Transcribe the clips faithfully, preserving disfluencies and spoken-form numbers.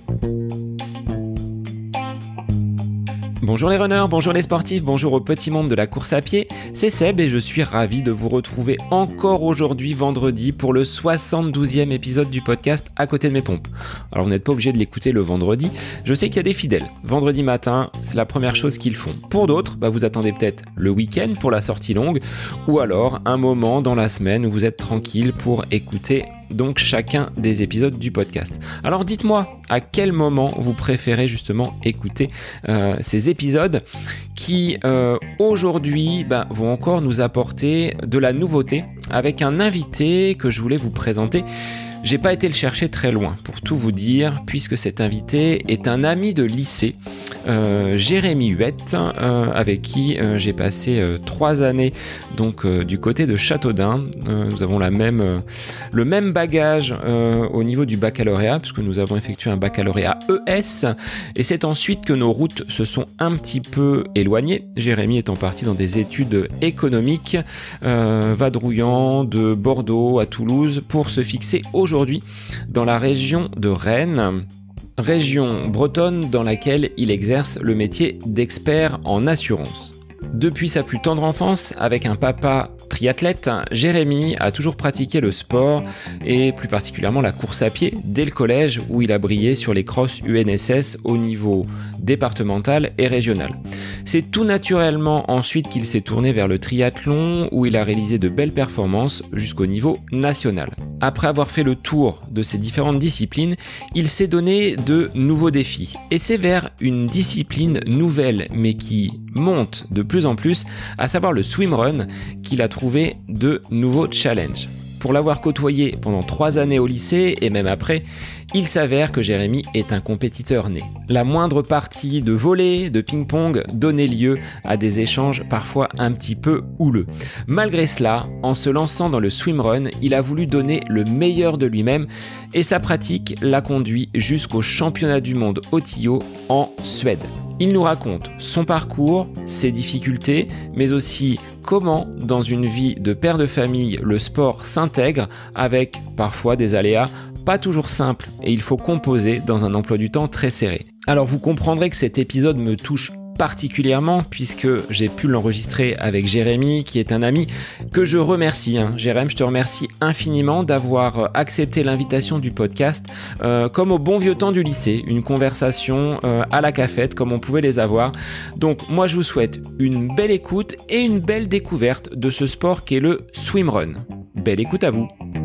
Bonjour les runners, bonjour les sportifs, bonjour au petit monde de la course à pied, c'est Seb et je suis ravi de vous retrouver encore aujourd'hui vendredi pour le soixante-douzième épisode du podcast À côté de mes pompes. Alors vous n'êtes pas obligé de l'écouter le vendredi, je sais qu'il y a des fidèles. Vendredi matin, c'est la première chose qu'ils font. Pour d'autres, bah vous attendez peut-être le week-end pour la sortie longue ou alors un moment dans la semaine où vous êtes tranquille pour écouter donc chacun des épisodes du podcast. Alors dites-moi à quel moment vous préférez justement écouter euh, ces épisodes qui euh, aujourd'hui bah, vont encore nous apporter de la nouveauté avec un invité que je voulais vous présenter. J'ai pas été le chercher très loin pour tout vous dire, puisque cet invité est un ami de lycée, euh, Jérémy Huette, euh, avec qui euh, j'ai passé euh, trois années donc euh, du côté de Châteaudun. Euh, nous avons la même, euh, le même bagage euh, au niveau du baccalauréat, puisque nous avons effectué un baccalauréat E S, et c'est ensuite que nos routes se sont un petit peu éloignées. Jérémy étant parti dans des études économiques, euh, vadrouillant de Bordeaux à Toulouse pour se fixer au aujourd'hui dans la région de Rennes, région bretonne dans laquelle il exerce le métier d'expert en assurance. Depuis sa plus tendre enfance, avec un papa triathlète, Jérémy a toujours pratiqué le sport et plus particulièrement la course à pied dès le collège où il a brillé sur les crosses U N S S au niveau départemental et régional. C'est tout naturellement ensuite qu'il s'est tourné vers le triathlon où il a réalisé de belles performances jusqu'au niveau national. Après avoir fait le tour de ces différentes disciplines, il s'est donné de nouveaux défis. Et c'est vers une discipline nouvelle mais qui monte de plus en plus, à savoir le swimrun, qu'il a trouvé de nouveaux challenges. Pour l'avoir côtoyé pendant trois années au lycée et même après, il s'avère que Jérémy est un compétiteur né. La moindre partie de volley, de ping-pong donnait lieu à des échanges parfois un petit peu houleux. Malgré cela, en se lançant dans le swimrun, il a voulu donner le meilleur de lui-même et sa pratique l'a conduit jusqu'au championnat du monde au Tio en Suède. Il nous raconte son parcours, ses difficultés, mais aussi comment, dans une vie de père de famille, le sport s'intègre avec parfois des aléas pas toujours simples et il faut composer dans un emploi du temps très serré. Alors vous comprendrez que cet épisode me touche particulièrement puisque j'ai pu l'enregistrer avec Jérémy qui est un ami que je remercie. Hein. Jérémy, je te remercie infiniment d'avoir accepté l'invitation du podcast euh, comme au bon vieux temps du lycée, une conversation euh, à la cafette comme on pouvait les avoir. Donc moi je vous souhaite une belle écoute et une belle découverte de ce sport qu'est le swimrun. Belle écoute à vous.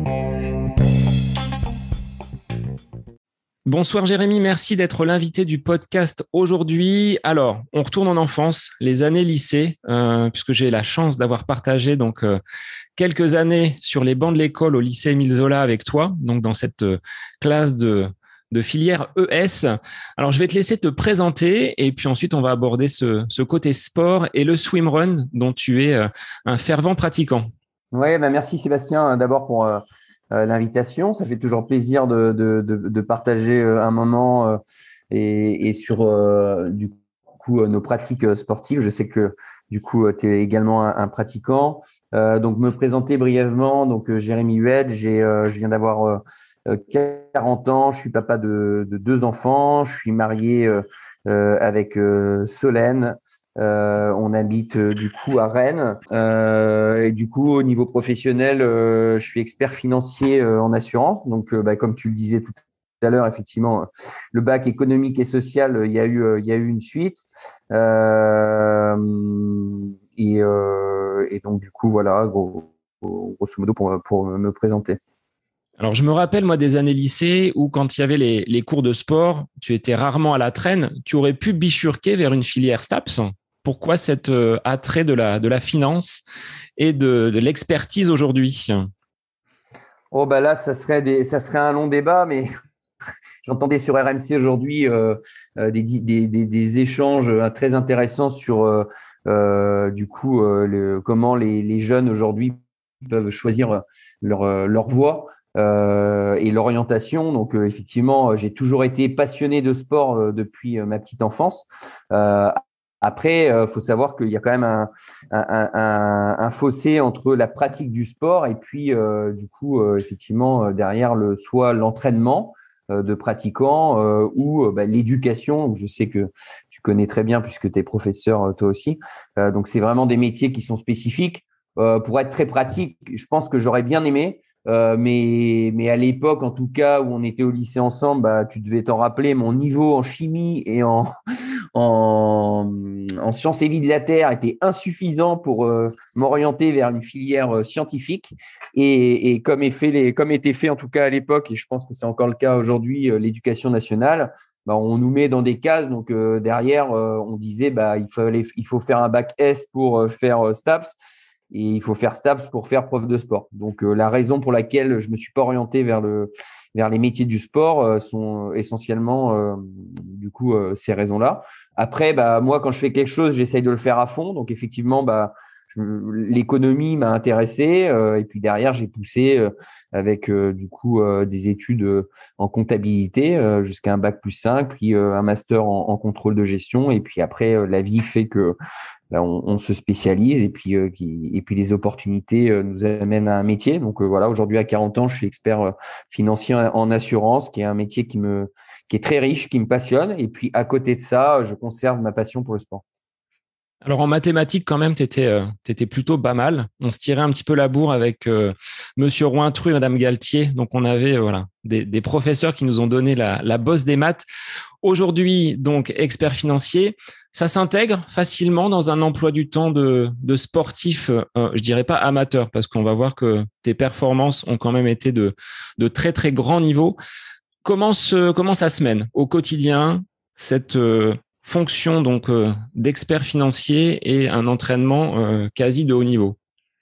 Bonsoir Jérémy, merci d'être l'invité du podcast aujourd'hui. Alors, on retourne en enfance, les années lycée, euh, puisque j'ai la chance d'avoir partagé donc euh, quelques années sur les bancs de l'école au lycée Émile Zola avec toi, donc dans cette euh, classe de, de filière E S. Alors, je vais te laisser te présenter et puis ensuite on va aborder ce, ce côté sport et le swimrun dont tu es euh, un fervent pratiquant. Oui, bah merci Sébastien d'abord pour euh, euh, l'invitation. Ça fait toujours plaisir de, de, de, de partager un moment euh, et, et sur euh, du coup nos pratiques sportives. Je sais que du coup tu es également un, un pratiquant. Euh, donc me présenter brièvement. Donc euh, Jérémy Huette, j'ai, euh, je viens d'avoir euh, quarante ans. Je suis papa de, de deux enfants. Je suis marié euh, euh, avec euh, Solène. Euh, on habite euh, du coup à Rennes euh, et du coup au niveau professionnel, euh, je suis expert financier euh, en assurance. Donc, euh, bah, comme tu le disais tout à l'heure, effectivement, le bac économique et social, il y a eu, euh, il y a eu une suite euh, et, euh, et donc du coup voilà, gros, grosso modo pour pour me présenter. Alors, je me rappelle, moi, des années lycée où, quand il y avait les, les cours de sport, tu étais rarement à la traîne. Tu aurais pu bifurquer vers une filière STAPS. Pourquoi cet euh, attrait de la, de la finance et de, de l'expertise aujourd'hui ? Oh, bah là, ça serait, des, ça serait un long débat, mais j'entendais sur R M C aujourd'hui euh, des, des, des, des échanges très intéressants sur, euh, euh, du coup, euh, le, comment les, les jeunes aujourd'hui peuvent choisir leur, leur voie. Euh, et l'orientation. Donc, euh, effectivement, j'ai toujours été passionné de sport euh, depuis euh, ma petite enfance. Euh, après, euh, faut savoir qu'il y a quand même un, un, un, un fossé entre la pratique du sport et puis, euh, du coup, euh, effectivement, derrière le soit l'entraînement euh, de pratiquants euh, ou euh, bah, l'éducation. Je sais que tu connais très bien puisque tu es professeur euh, toi aussi. Euh, donc, c'est vraiment des métiers qui sont spécifiques. Euh, pour être très pratique, je pense que j'aurais bien aimé. Euh, mais, mais à l'époque, en tout cas, où on était au lycée ensemble, bah, tu devais t'en rappeler, mon niveau en chimie et en, en, en sciences et vie de la Terre était insuffisant pour euh, m'orienter vers une filière euh, scientifique. Et, et comme, est fait les, comme était fait en tout cas à l'époque, et je pense que c'est encore le cas aujourd'hui, euh, l'éducation nationale, bah, on nous met dans des cases. Donc euh, derrière, euh, on disait bah, il, fallait, il faut faire un bac S pour euh, faire euh, STAPS. Et il faut faire STAPS pour faire prof de sport. Donc, euh, la raison pour laquelle je me suis pas orienté vers le vers les métiers du sport euh, sont essentiellement, euh, du coup, euh, ces raisons-là. Après, bah moi, quand je fais quelque chose, j'essaye de le faire à fond. Donc, effectivement, bah je, l'économie m'a intéressé. Euh, et puis derrière, j'ai poussé euh, avec euh, du coup euh, des études euh, en comptabilité euh, jusqu'à un bac plus cinq, puis euh, un master en, en contrôle de gestion. Et puis après, euh, la vie fait que là, on, on se spécialise et puis, euh, qui, et puis les opportunités euh, nous amènent à un métier. Donc euh, voilà, aujourd'hui à quarante ans, je suis expert euh, financier en, en assurance, qui est un métier qui me, qui est très riche, qui me passionne. Et puis à côté de ça, je conserve ma passion pour le sport. Alors en mathématiques, quand même, tu étais euh, plutôt pas mal. On se tirait un petit peu la bourre avec euh, Monsieur Rointru et Madame Galtier. Donc on avait euh, voilà des, des professeurs qui nous ont donné la, la bosse des maths. Aujourd'hui, donc expert financier, ça s'intègre facilement dans un emploi du temps de, de sportif, euh, je dirais pas amateur, parce qu'on va voir que tes performances ont quand même été de, de très très grand niveau. Comment, se, comment ça se mène au quotidien, cette euh, fonction donc euh, d'expert financier et un entraînement euh, quasi de haut niveau?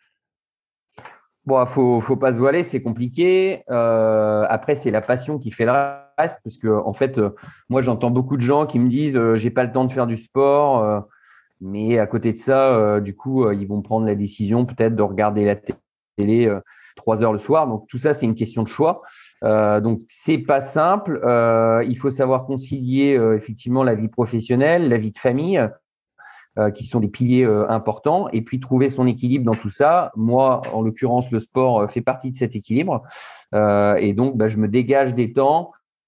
Bon, faut, faut pas se voiler, c'est compliqué. Euh, après, c'est la passion qui fait le reste, parce que en fait, euh, moi, j'entends beaucoup de gens qui me disent, euh, j'ai pas le temps de faire du sport, euh, mais à côté de ça, euh, du coup, euh, ils vont prendre la décision peut-être de regarder la télé euh, trois heures le soir. Donc tout ça, c'est une question de choix. Euh, donc c'est pas simple. Euh, il faut savoir concilier euh, effectivement la vie professionnelle, la vie de famille, euh, qui sont des piliers euh, importants, et puis trouver son équilibre dans tout ça. Moi, en l'occurrence, le sport euh, fait partie de cet équilibre, euh, et donc bah, je me dégage des temps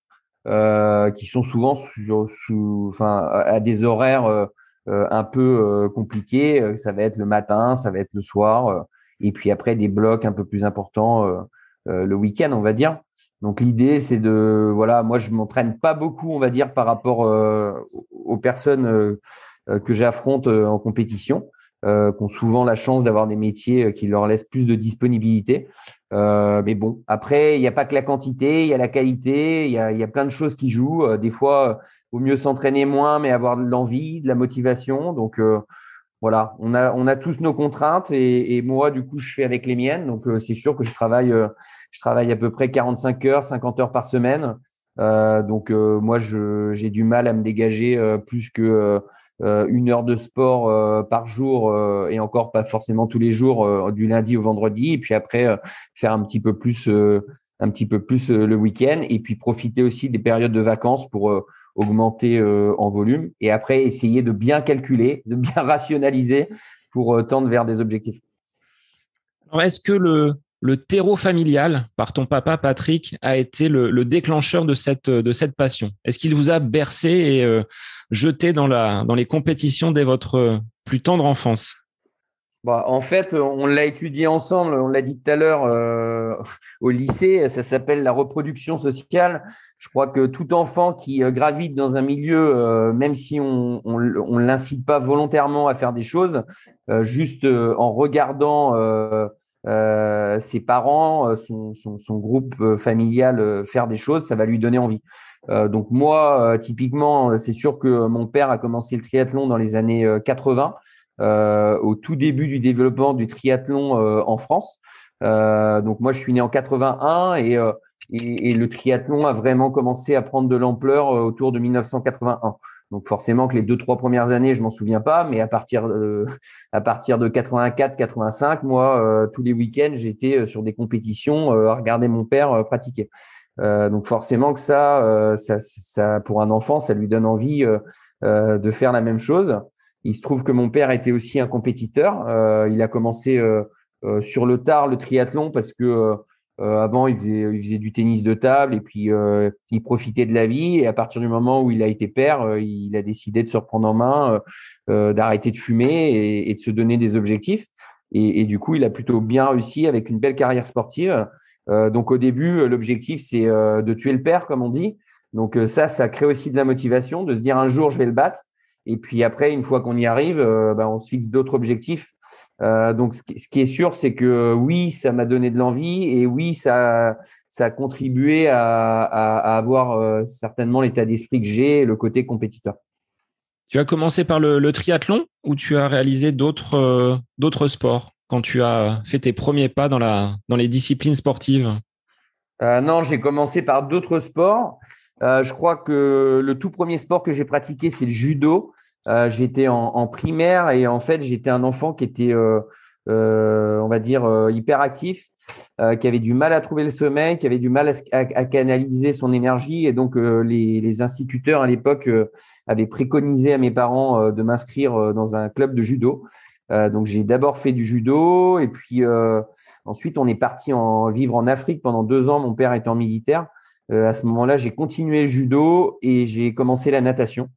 euh, qui sont souvent sous, sous, enfin, à des horaires euh, euh, un peu euh, compliqués. Ça va être le matin, ça va être le soir, euh, et puis après des blocs un peu plus importants euh, euh, le week-end, on va dire. Donc l'idée, c'est de, voilà, moi je m'entraîne pas beaucoup, on va dire, par rapport euh, aux personnes euh, euh, que j'affronte euh, en compétition, euh, qui ont souvent la chance d'avoir des métiers qui leur laissent plus de disponibilité. Euh, mais bon, après, il n'y a pas que la quantité, il y a la qualité, il y a, il y a plein de choses qui jouent. Euh, des fois, il vaut mieux s'entraîner moins, mais avoir de l'envie, de la motivation. Donc, euh, voilà, on a, on a tous nos contraintes et, et moi, du coup, je fais avec les miennes. Donc, euh, c'est sûr que je travaille, euh, je travaille à peu près quarante-cinq heures, cinquante heures par semaine. Euh, donc, euh, moi, je, j'ai du mal à me dégager euh, plus que euh, euh, une heure de sport euh, par jour euh, et encore pas forcément tous les jours, euh, du lundi au vendredi. Et puis après, euh, faire un petit peu plus, euh, un petit peu plus euh, le week-end et puis profiter aussi des périodes de vacances pour euh, augmenter euh, en volume et après essayer de bien calculer, de bien rationaliser pour euh, tendre vers des objectifs. Alors, est-ce que le, le terreau familial par ton papa Patrick a été le, le déclencheur de cette, de cette passion? Est-ce qu'il vous a bercé et euh, jeté dans, la, dans les compétitions dès votre plus tendre enfance? Bah, en fait, on l'a étudié ensemble, on l'a dit tout à l'heure euh, au lycée, ça s'appelle la reproduction sociale. Je crois que tout enfant qui euh, gravite dans un milieu, euh, même si on on, on l'incite pas volontairement à faire des choses, euh, juste euh, en regardant euh, euh, ses parents, son, son, son groupe euh, familial euh, faire des choses, ça va lui donner envie. Euh, donc moi, euh, typiquement, c'est sûr que mon père a commencé le triathlon dans les années euh, quatre-vingts. Euh, au tout début du développement du triathlon euh, en France. Euh, donc moi, je suis né en quatre-vingt-un et, euh, et, et le triathlon a vraiment commencé à prendre de l'ampleur euh, autour de mille neuf cent quatre-vingt-un. Donc forcément que les deux trois premières années, je m'en souviens pas, mais à partir euh, à partir de quatre-vingt-quatre quatre-vingt-cinq, moi euh, tous les week-ends, j'étais sur des compétitions euh, à regarder mon père euh, pratiquer. Euh, donc forcément que ça, euh, ça, ça pour un enfant, ça lui donne envie euh, euh, de faire la même chose. Il se trouve que mon père était aussi un compétiteur. Euh, il a commencé euh, euh, sur le tard le triathlon parce que euh, euh, il avait déjà Euh, avant, il faisait, il faisait du tennis de table et puis euh, il profitait de la vie. Et à partir du moment où il a été père, euh, il a décidé de se reprendre en main, euh, euh, d'arrêter de fumer et, et de se donner des objectifs. Et, et du coup, il a plutôt bien réussi avec une belle carrière sportive. Euh, donc au début, l'objectif, c'est euh, de tuer le père, comme on dit. Donc euh, ça, ça crée aussi de la motivation, de se dire un jour, je vais le battre. Et puis après, une fois qu'on y arrive, euh, ben, on se fixe d'autres objectifs. Euh, donc, ce qui, ce qui est sûr, c'est que oui, ça m'a donné de l'envie et oui, ça, ça a contribué à, à, à avoir euh, certainement l'état d'esprit que j'ai, le côté compétiteur. Tu as commencé par le, le triathlon ou tu as réalisé d'autres euh, d'autres sports quand tu as fait tes premiers pas dans, la, dans les disciplines sportives? Euh, non, j'ai commencé par d'autres sports. Euh, je crois que le tout premier sport que j'ai pratiqué, c'est le judo. Euh, j'étais en, en primaire et en fait, j'étais un enfant qui était, euh, euh, on va dire, euh, hyperactif, euh, qui avait du mal à trouver le sommeil, qui avait du mal à, à, à canaliser son énergie. Et donc, euh, les, les instituteurs à l'époque euh, avaient préconisé à mes parents euh, de m'inscrire euh, dans un club de judo. Euh, donc, j'ai d'abord fait du judo et puis euh, ensuite, on est parti en, vivre en Afrique pendant deux ans. Mon père étant militaire. Euh, à ce moment-là, j'ai continué le judo et j'ai commencé la natation.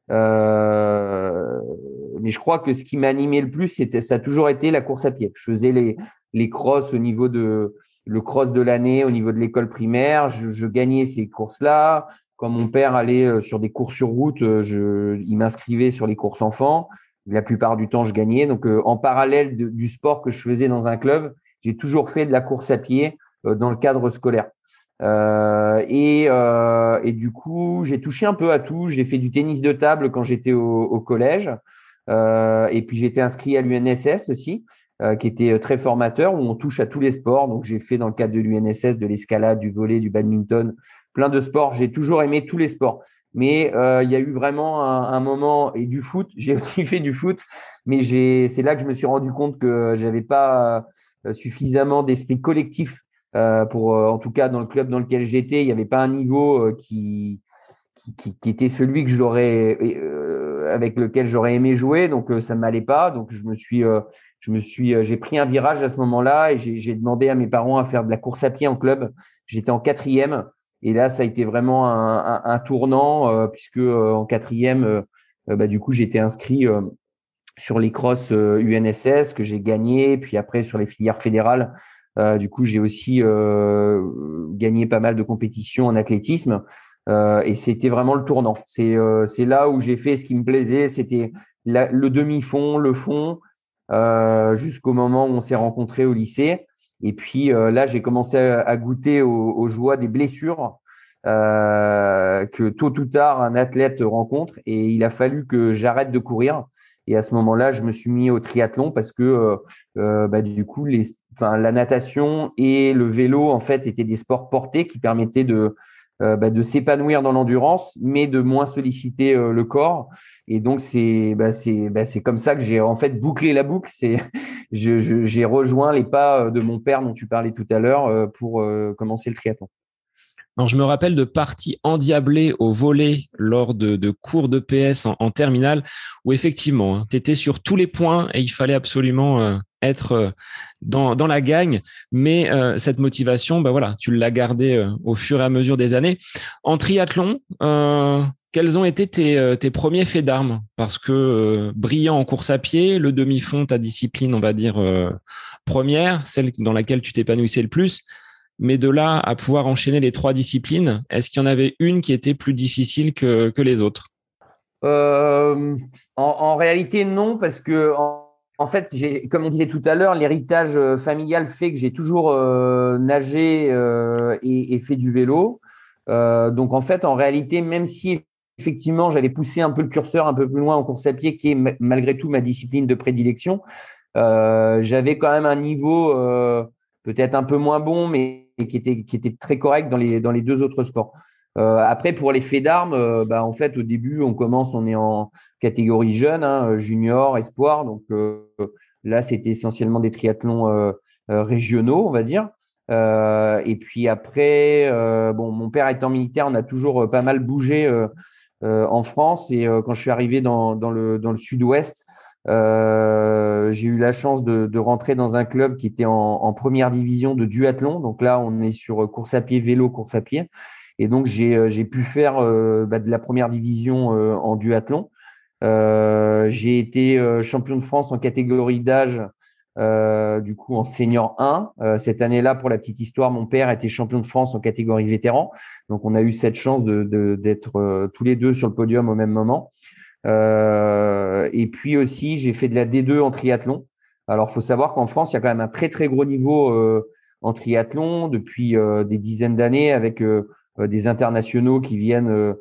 Euh, mais je crois que ce qui m'a animé le plus, c'était, ça a toujours été la course à pied. Je faisais les, les crosses au niveau de le cross de l'année, au niveau de l'école primaire. Je, je gagnais ces courses-là. Quand mon père allait sur des courses sur route, je, il m'inscrivait sur les courses enfants. La plupart du temps, je gagnais. Donc, euh, en parallèle de, du sport que je faisais dans un club, j'ai toujours fait de la course à pied euh, dans le cadre scolaire. Euh, et, euh, et du coup, j'ai touché un peu à tout. J'ai fait du tennis de table quand j'étais au, au collège. Euh, et puis, j'étais inscrit à l'U N S S aussi, euh, qui était très formateur, où on touche à tous les sports. Donc, j'ai fait dans le cadre de l'U N S S de l'escalade, du volley, du badminton, plein de sports. J'ai toujours aimé tous les sports. Mais euh, il y a eu vraiment un, un moment, et du foot, j'ai aussi fait du foot, mais j'ai, c'est là que je me suis rendu compte que j'avais pas suffisamment d'esprit collectif euh, pour, euh, en tout cas, dans le club dans lequel j'étais, il n'y avait pas un niveau euh, qui, qui, qui, qui était celui que j'aurais, euh, avec lequel j'aurais aimé jouer. Donc, euh, ça ne m'allait pas. Donc, je me suis, euh, je me suis, euh, j'ai pris un virage à ce moment-là et j'ai, j'ai demandé à mes parents à faire de la course à pied en club. J'étais en quatrième. Et là, ça a été vraiment un, un, un tournant euh, puisque euh, en quatrième, euh, euh, bah, du coup, j'étais inscrit euh, sur les crosses euh, U N S S que j'ai gagné. Puis après, sur les filières fédérales, euh, du coup, j'ai aussi euh, gagné pas mal de compétitions en athlétisme. Euh, et c'était vraiment le tournant. C'est euh, c'est là où j'ai fait ce qui me plaisait. C'était la, le demi-fond, le fond, euh, jusqu'au moment où on s'est rencontrés au lycée. Et puis euh, là, j'ai commencé à, à goûter aux, aux joies des blessures euh, que tôt ou tard un athlète rencontre. Et il a fallu que j'arrête de courir. Et à ce moment-là, je me suis mis au triathlon parce que euh, euh, bah, du coup, les, enfin, la natation et le vélo en fait étaient des sports portés qui permettaient de euh, bah, de s'épanouir dans l'endurance, mais de moins solliciter euh, le corps. Et donc c'est bah, c'est bah, c'est comme ça que j'ai en fait bouclé la boucle. C'est je, je, j'ai rejoint les pas de mon père dont tu parlais tout à l'heure euh, pour euh, commencer le triathlon. Alors, je me rappelle de parties endiablées au volley lors de, de cours de P S en, en terminale où effectivement, hein, tu étais sur tous les points et il fallait absolument euh, être euh, dans, dans la gagne. Mais euh, cette motivation, bah voilà, tu l'as gardée euh, au fur et à mesure des années. En triathlon, euh, quels ont été tes, euh, tes premiers faits d'armes? Parce que euh, brillant en course à pied, le demi-fond, ta discipline, on va dire, euh, première, celle dans laquelle tu t'épanouissais le plus. Mais de là à pouvoir enchaîner les trois disciplines, est-ce qu'il y en avait une qui était plus difficile que, que les autres? Euh, en, en réalité, non, parce que en, en fait, j'ai, comme on disait tout à l'heure, l'héritage euh, familial fait que j'ai toujours euh, nagé euh, et, et fait du vélo. Euh, donc, en fait, en réalité, même si effectivement j'avais poussé un peu le curseur un peu plus loin en course à pied, qui est ma- malgré tout ma discipline de prédilection, euh, j'avais quand même un niveau euh, peut-être un peu moins bon, mais qui était, qui était très correct dans les, dans les deux autres sports. Euh, après, pour les faits d'armes, euh, bah, en fait, au début, on commence, on est en catégorie jeune, hein, junior, espoir. Donc euh, là, c'était essentiellement des triathlons euh, euh, régionaux, on va dire. Euh, et puis après, euh, bon, mon père étant militaire, on a toujours pas mal bougé euh, euh, en France. Et euh, quand je suis arrivé dans, dans le, dans le sud-ouest, Euh, j'ai eu la chance de, de rentrer dans un club qui était en, en première division de duathlon. Donc là, on est sur course à pied, vélo, course à pied. Et donc, j'ai, j'ai pu faire euh, bah, de la première division euh, en duathlon. Euh, j'ai été euh, champion de France en catégorie d'âge, euh, du coup en senior un. Euh, cette année-là, pour la petite histoire, mon père était champion de France en catégorie vétéran. Donc, on a eu cette chance de, de, d'être euh, tous les deux sur le podium au même moment. Euh, et puis aussi, j'ai fait de la D deux en triathlon. Alors, faut savoir qu'en France, il y a quand même un très, très gros niveau euh, en triathlon depuis euh, des dizaines d'années avec euh, des internationaux qui viennent euh,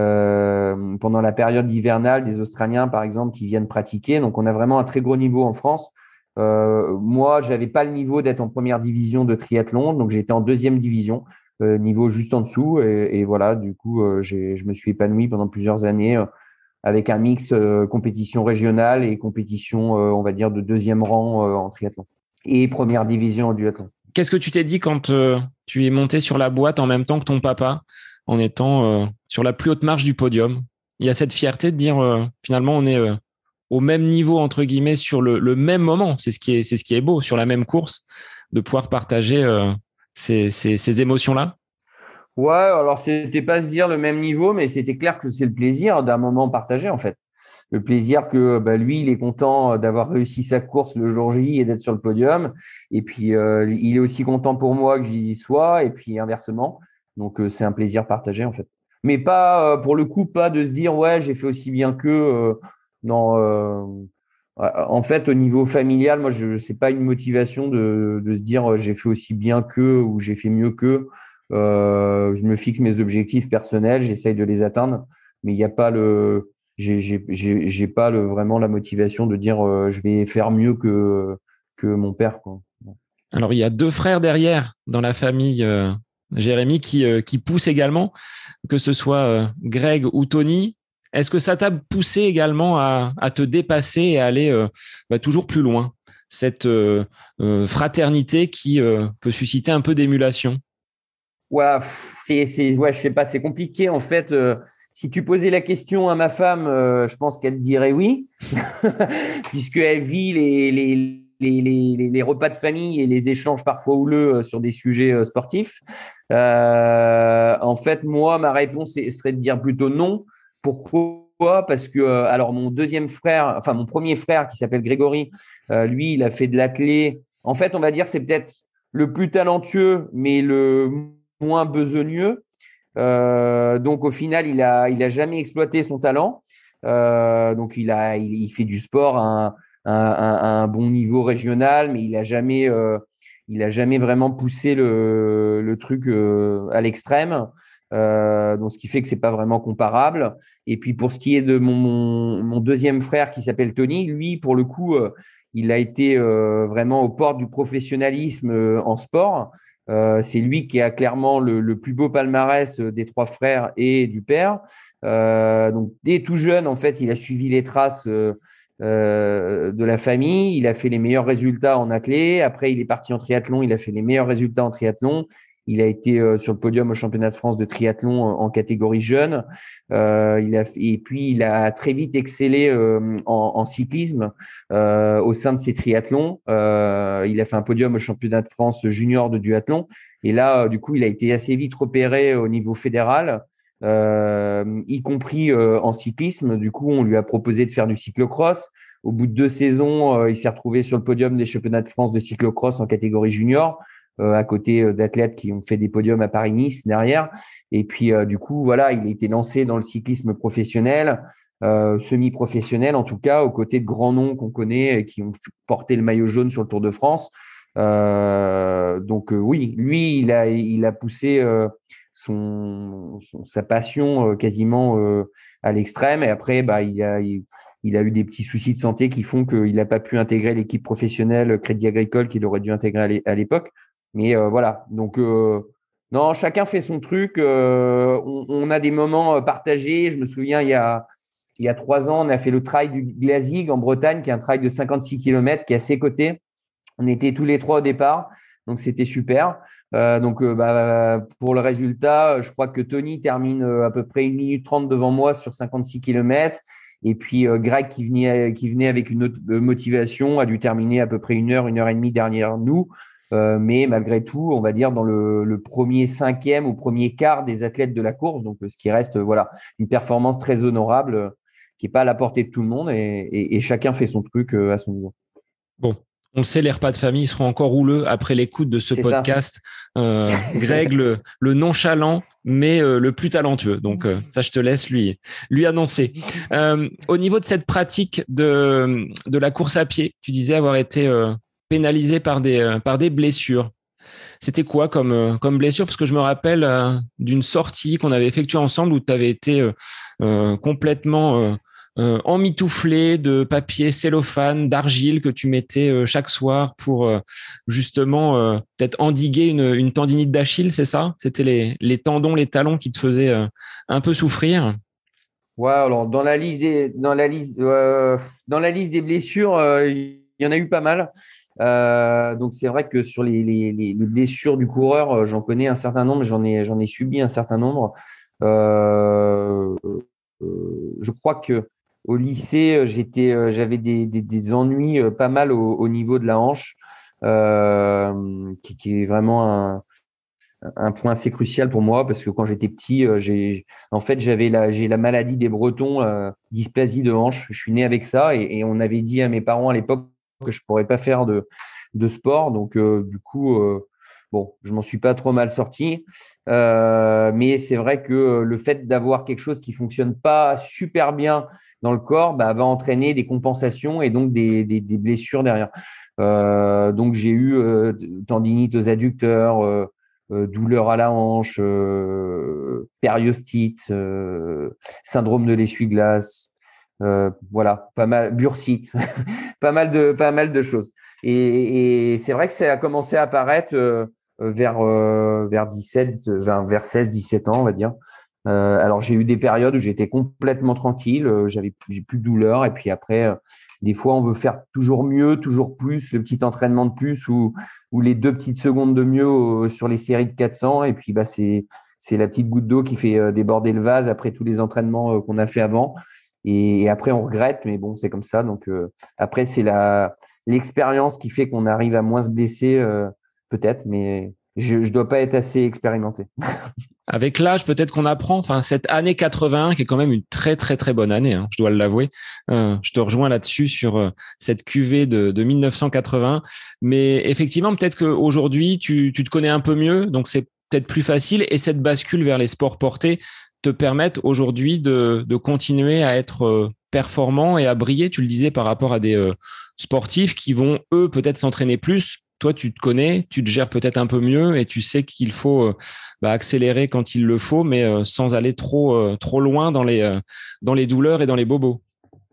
euh, pendant la période hivernale, des Australiens, par exemple, qui viennent pratiquer. Donc, on a vraiment un très gros niveau en France. Euh, moi, j'avais pas le niveau d'être en première division de triathlon, donc j'étais en deuxième division, euh, niveau juste en dessous. Et, et voilà, du coup, euh, j'ai, je me suis épanoui pendant plusieurs années euh, avec un mix euh, compétition régionale et compétition, euh, on va dire, de deuxième rang euh, en triathlon et première division en duathlon. Qu'est-ce que tu t'es dit quand euh, tu es monté sur la boîte en même temps que ton papa, en étant euh, sur la plus haute marche du podium? Il y a cette fierté de dire euh, finalement on est euh, au même niveau entre guillemets sur le, le même moment. C'est ce qui est, c'est ce qui est beau sur la même course, de pouvoir partager euh, ces, ces, ces émotions-là. Ouais, alors c'était pas se dire le même niveau, mais c'était clair que c'est le plaisir d'un moment partagé en fait. Le plaisir que bah, lui, il est content d'avoir réussi sa course le jour J et d'être sur le podium. Et puis, euh, il est aussi content pour moi que j'y sois, et puis inversement. Donc, euh, c'est un plaisir partagé, en fait. Mais pas, euh, pour le coup, pas de se dire, ouais, j'ai fait aussi bien qu'eux. Euh, non, euh, en fait, au niveau familial, moi, je c'est pas une motivation de, de se dire, euh, j'ai fait aussi bien qu'eux ou j'ai fait mieux qu'eux. Euh, je me fixe mes objectifs personnels, j'essaye de les atteindre, mais il n'y a pas le j'ai j'ai j'ai j'ai pas le vraiment la motivation de dire euh, je vais faire mieux que que mon père quoi. Alors il y a deux frères derrière dans la famille euh, Jérémy qui, euh, qui poussent également, que ce soit euh, Greg ou Tony. Est-ce que ça t'a poussé également à, à te dépasser et à aller euh, bah, toujours plus loin, cette euh, euh, fraternité qui euh, peut susciter un peu d'émulation? Ouais, c'est c'est ouais, je sais pas, c'est compliqué en fait. Euh, si tu posais la question à ma femme, euh, je pense qu'elle te dirait oui, puisqu'elle vit les, les, les, les, les repas de famille et les échanges parfois houleux sur des sujets euh, sportifs. Euh, en fait, moi, ma réponse serait de dire plutôt non. Pourquoi? Parce que, euh, alors, mon deuxième frère, enfin, mon premier frère qui s'appelle Grégory, euh, lui, il a fait de l'athlé. En fait, on va dire c'est peut-être le plus talentueux, mais le moins besogneux. Euh, donc au final, il a, il a jamais exploité son talent. Euh, donc il a, il, il fait du sport à un, à un, à un bon niveau régional, mais il a jamais, euh, il a jamais vraiment poussé le, le truc euh, à l'extrême. Euh, donc ce qui fait que c'est pas vraiment comparable. Et puis pour ce qui est de mon, mon, mon deuxième frère qui s'appelle Tony, lui pour le coup, euh, il a été euh, vraiment aux portes du professionnalisme euh, en sport. Euh, c'est lui qui a clairement le, le plus beau palmarès des trois frères et du père. Euh, donc, dès tout jeune, en fait, il a suivi les traces euh, euh, de la famille. Il a fait les meilleurs résultats en athlé. Après, il est parti en triathlon. Il a fait les meilleurs résultats en triathlon. Il a été euh, sur le podium au championnat de France de triathlon en, en catégorie jeune. Euh, il a, et puis, il a très vite excellé euh, en, en cyclisme euh, au sein de ses triathlons. Euh, il a fait un podium au championnat de France junior de duathlon. Et là, euh, du coup, il a été assez vite repéré au niveau fédéral, euh, y compris euh, en cyclisme. Du coup, on lui a proposé de faire du cyclocross. Au bout de deux saisons, euh, il s'est retrouvé sur le podium des championnats de France de cyclocross en catégorie junior, euh, à côté euh, d'athlètes qui ont fait des podiums à Paris-Nice derrière. Et puis, euh, du coup, voilà, il a été lancé dans le cyclisme professionnel. Euh, semi-professionnel en tout cas, aux côtés de grands noms qu'on connaît et qui ont porté le maillot jaune sur le Tour de France. Euh, donc euh, oui, lui, il a, il a poussé euh, son, son, sa passion euh, quasiment euh, à l'extrême. Et après, bah, il a, il, il a eu des petits soucis de santé qui font qu'il n'a pas pu intégrer l'équipe professionnelle Crédit Agricole qu'il aurait dû intégrer à l'époque. Mais euh, voilà, donc euh, non, chacun fait son truc. Euh, on, on a des moments partagés. Je me souviens, il y a il y a trois ans, on a fait le trail du Glazig en Bretagne, qui est un trail de cinquante-six kilomètres qui est à ses côtés. On était tous les trois au départ, donc c'était super. Euh, donc, euh, bah, pour le résultat, je crois que Tony termine à peu près une minute trente devant moi sur cinquante-six kilomètres. Et puis euh, Greg qui venait, qui venait avec une autre motivation a dû terminer à peu près une heure, une heure et demie derrière nous. Euh, mais malgré tout, on va dire dans le, le premier cinquième ou premier quart des athlètes de la course, donc ce qui reste, voilà, une performance très honorable euh, qui n'est pas à la portée de tout le monde et, et, et chacun fait son truc euh, à son niveau. Bon, on le sait, les repas de famille seront encore houleux après l'écoute de ce C'est podcast. Euh, Greg, le, le nonchalant, mais euh, le plus talentueux. Donc, euh, ça, je te laisse lui, lui annoncer. Euh, au niveau de cette pratique de, de la course à pied, tu disais avoir été euh, pénalisé par des, euh, par des blessures. C'était quoi comme, euh, comme blessure? Parce que je me rappelle euh, d'une sortie qu'on avait effectuée ensemble où tu avais été euh, euh, complètement euh, euh, emmitouflé de papier cellophane, d'argile que tu mettais euh, chaque soir pour euh, justement euh, peut-être endiguer une, une tendinite d'Achille, c'est ça? C'était les, les tendons, les talons qui te faisaient euh, un peu souffrir? Ouais, alors dans la liste des, dans la liste, euh, dans la liste des blessures, euh, il y en a eu pas mal. Euh, donc c'est vrai que sur les, les, les blessures du coureur, euh, j'en connais un certain nombre, j'en ai, j'en ai subi un certain nombre. Euh, euh, je crois que au lycée, j'étais, euh, j'avais des, des, des ennuis euh, pas mal au, au niveau de la hanche, euh, qui, qui est vraiment un, un point assez crucial pour moi parce que quand j'étais petit, euh, j'ai, en fait, j'avais la, j'ai la maladie des Bretons, euh, dysplasie de hanche. Je suis né avec ça et, et on avait dit à mes parents à l'époque que je pourrais pas faire de, de sport. Donc, euh, du coup, euh, bon, je m'en suis pas trop mal sorti. Euh, mais c'est vrai que le fait d'avoir quelque chose qui fonctionne pas super bien dans le corps, bah, va entraîner des compensations et donc des, des, des blessures derrière. Euh, donc, j'ai eu euh, tendinite aux adducteurs, euh, euh, douleur à la hanche, euh, périostite, euh, syndrome de l'essuie-glace, euh, voilà, pas mal, bursite, pas mal de, pas mal de choses. Et, et c'est vrai que ça a commencé à apparaître euh, vers, euh, vers dix-sept, vers, vers seize, dix-sept ans, on va dire. Euh, alors, j'ai eu des périodes où j'étais complètement tranquille, euh, j'avais, j'ai plus de douleur. Et puis après, euh, des fois, on veut faire toujours mieux, toujours plus, le petit entraînement de plus ou, ou les deux petites secondes de mieux euh, sur les séries de quatre cents. Et puis, bah, c'est, c'est la petite goutte d'eau qui fait euh, déborder le vase après tous les entraînements euh, qu'on a fait avant. Et, et après, on regrette, mais bon, c'est comme ça. Donc, euh, après, c'est la, l'expérience qui fait qu'on arrive à moins se blesser, euh, peut-être, mais je ne dois pas être assez expérimenté. Avec l'âge, peut-être qu'on apprend. Enfin, cette année quatre-vingt-un, qui est quand même une très, très, très bonne année, hein, je dois l'avouer. Euh, je te rejoins là-dessus sur euh, cette cuvée de, de mille neuf cent quatre-vingts. Mais effectivement, peut-être qu'aujourd'hui, tu, tu te connais un peu mieux, donc c'est peut-être plus facile. Et cette bascule vers les sports portés te permettent aujourd'hui de, de continuer à être euh, performant et à briller. Tu le disais par rapport à des euh, sportifs qui vont, eux, peut-être s'entraîner plus. Toi, tu te connais, tu te gères peut-être un peu mieux et tu sais qu'il faut euh, bah, accélérer quand il le faut, mais euh, sans aller trop, euh, trop loin dans les, euh, dans les douleurs et dans les bobos.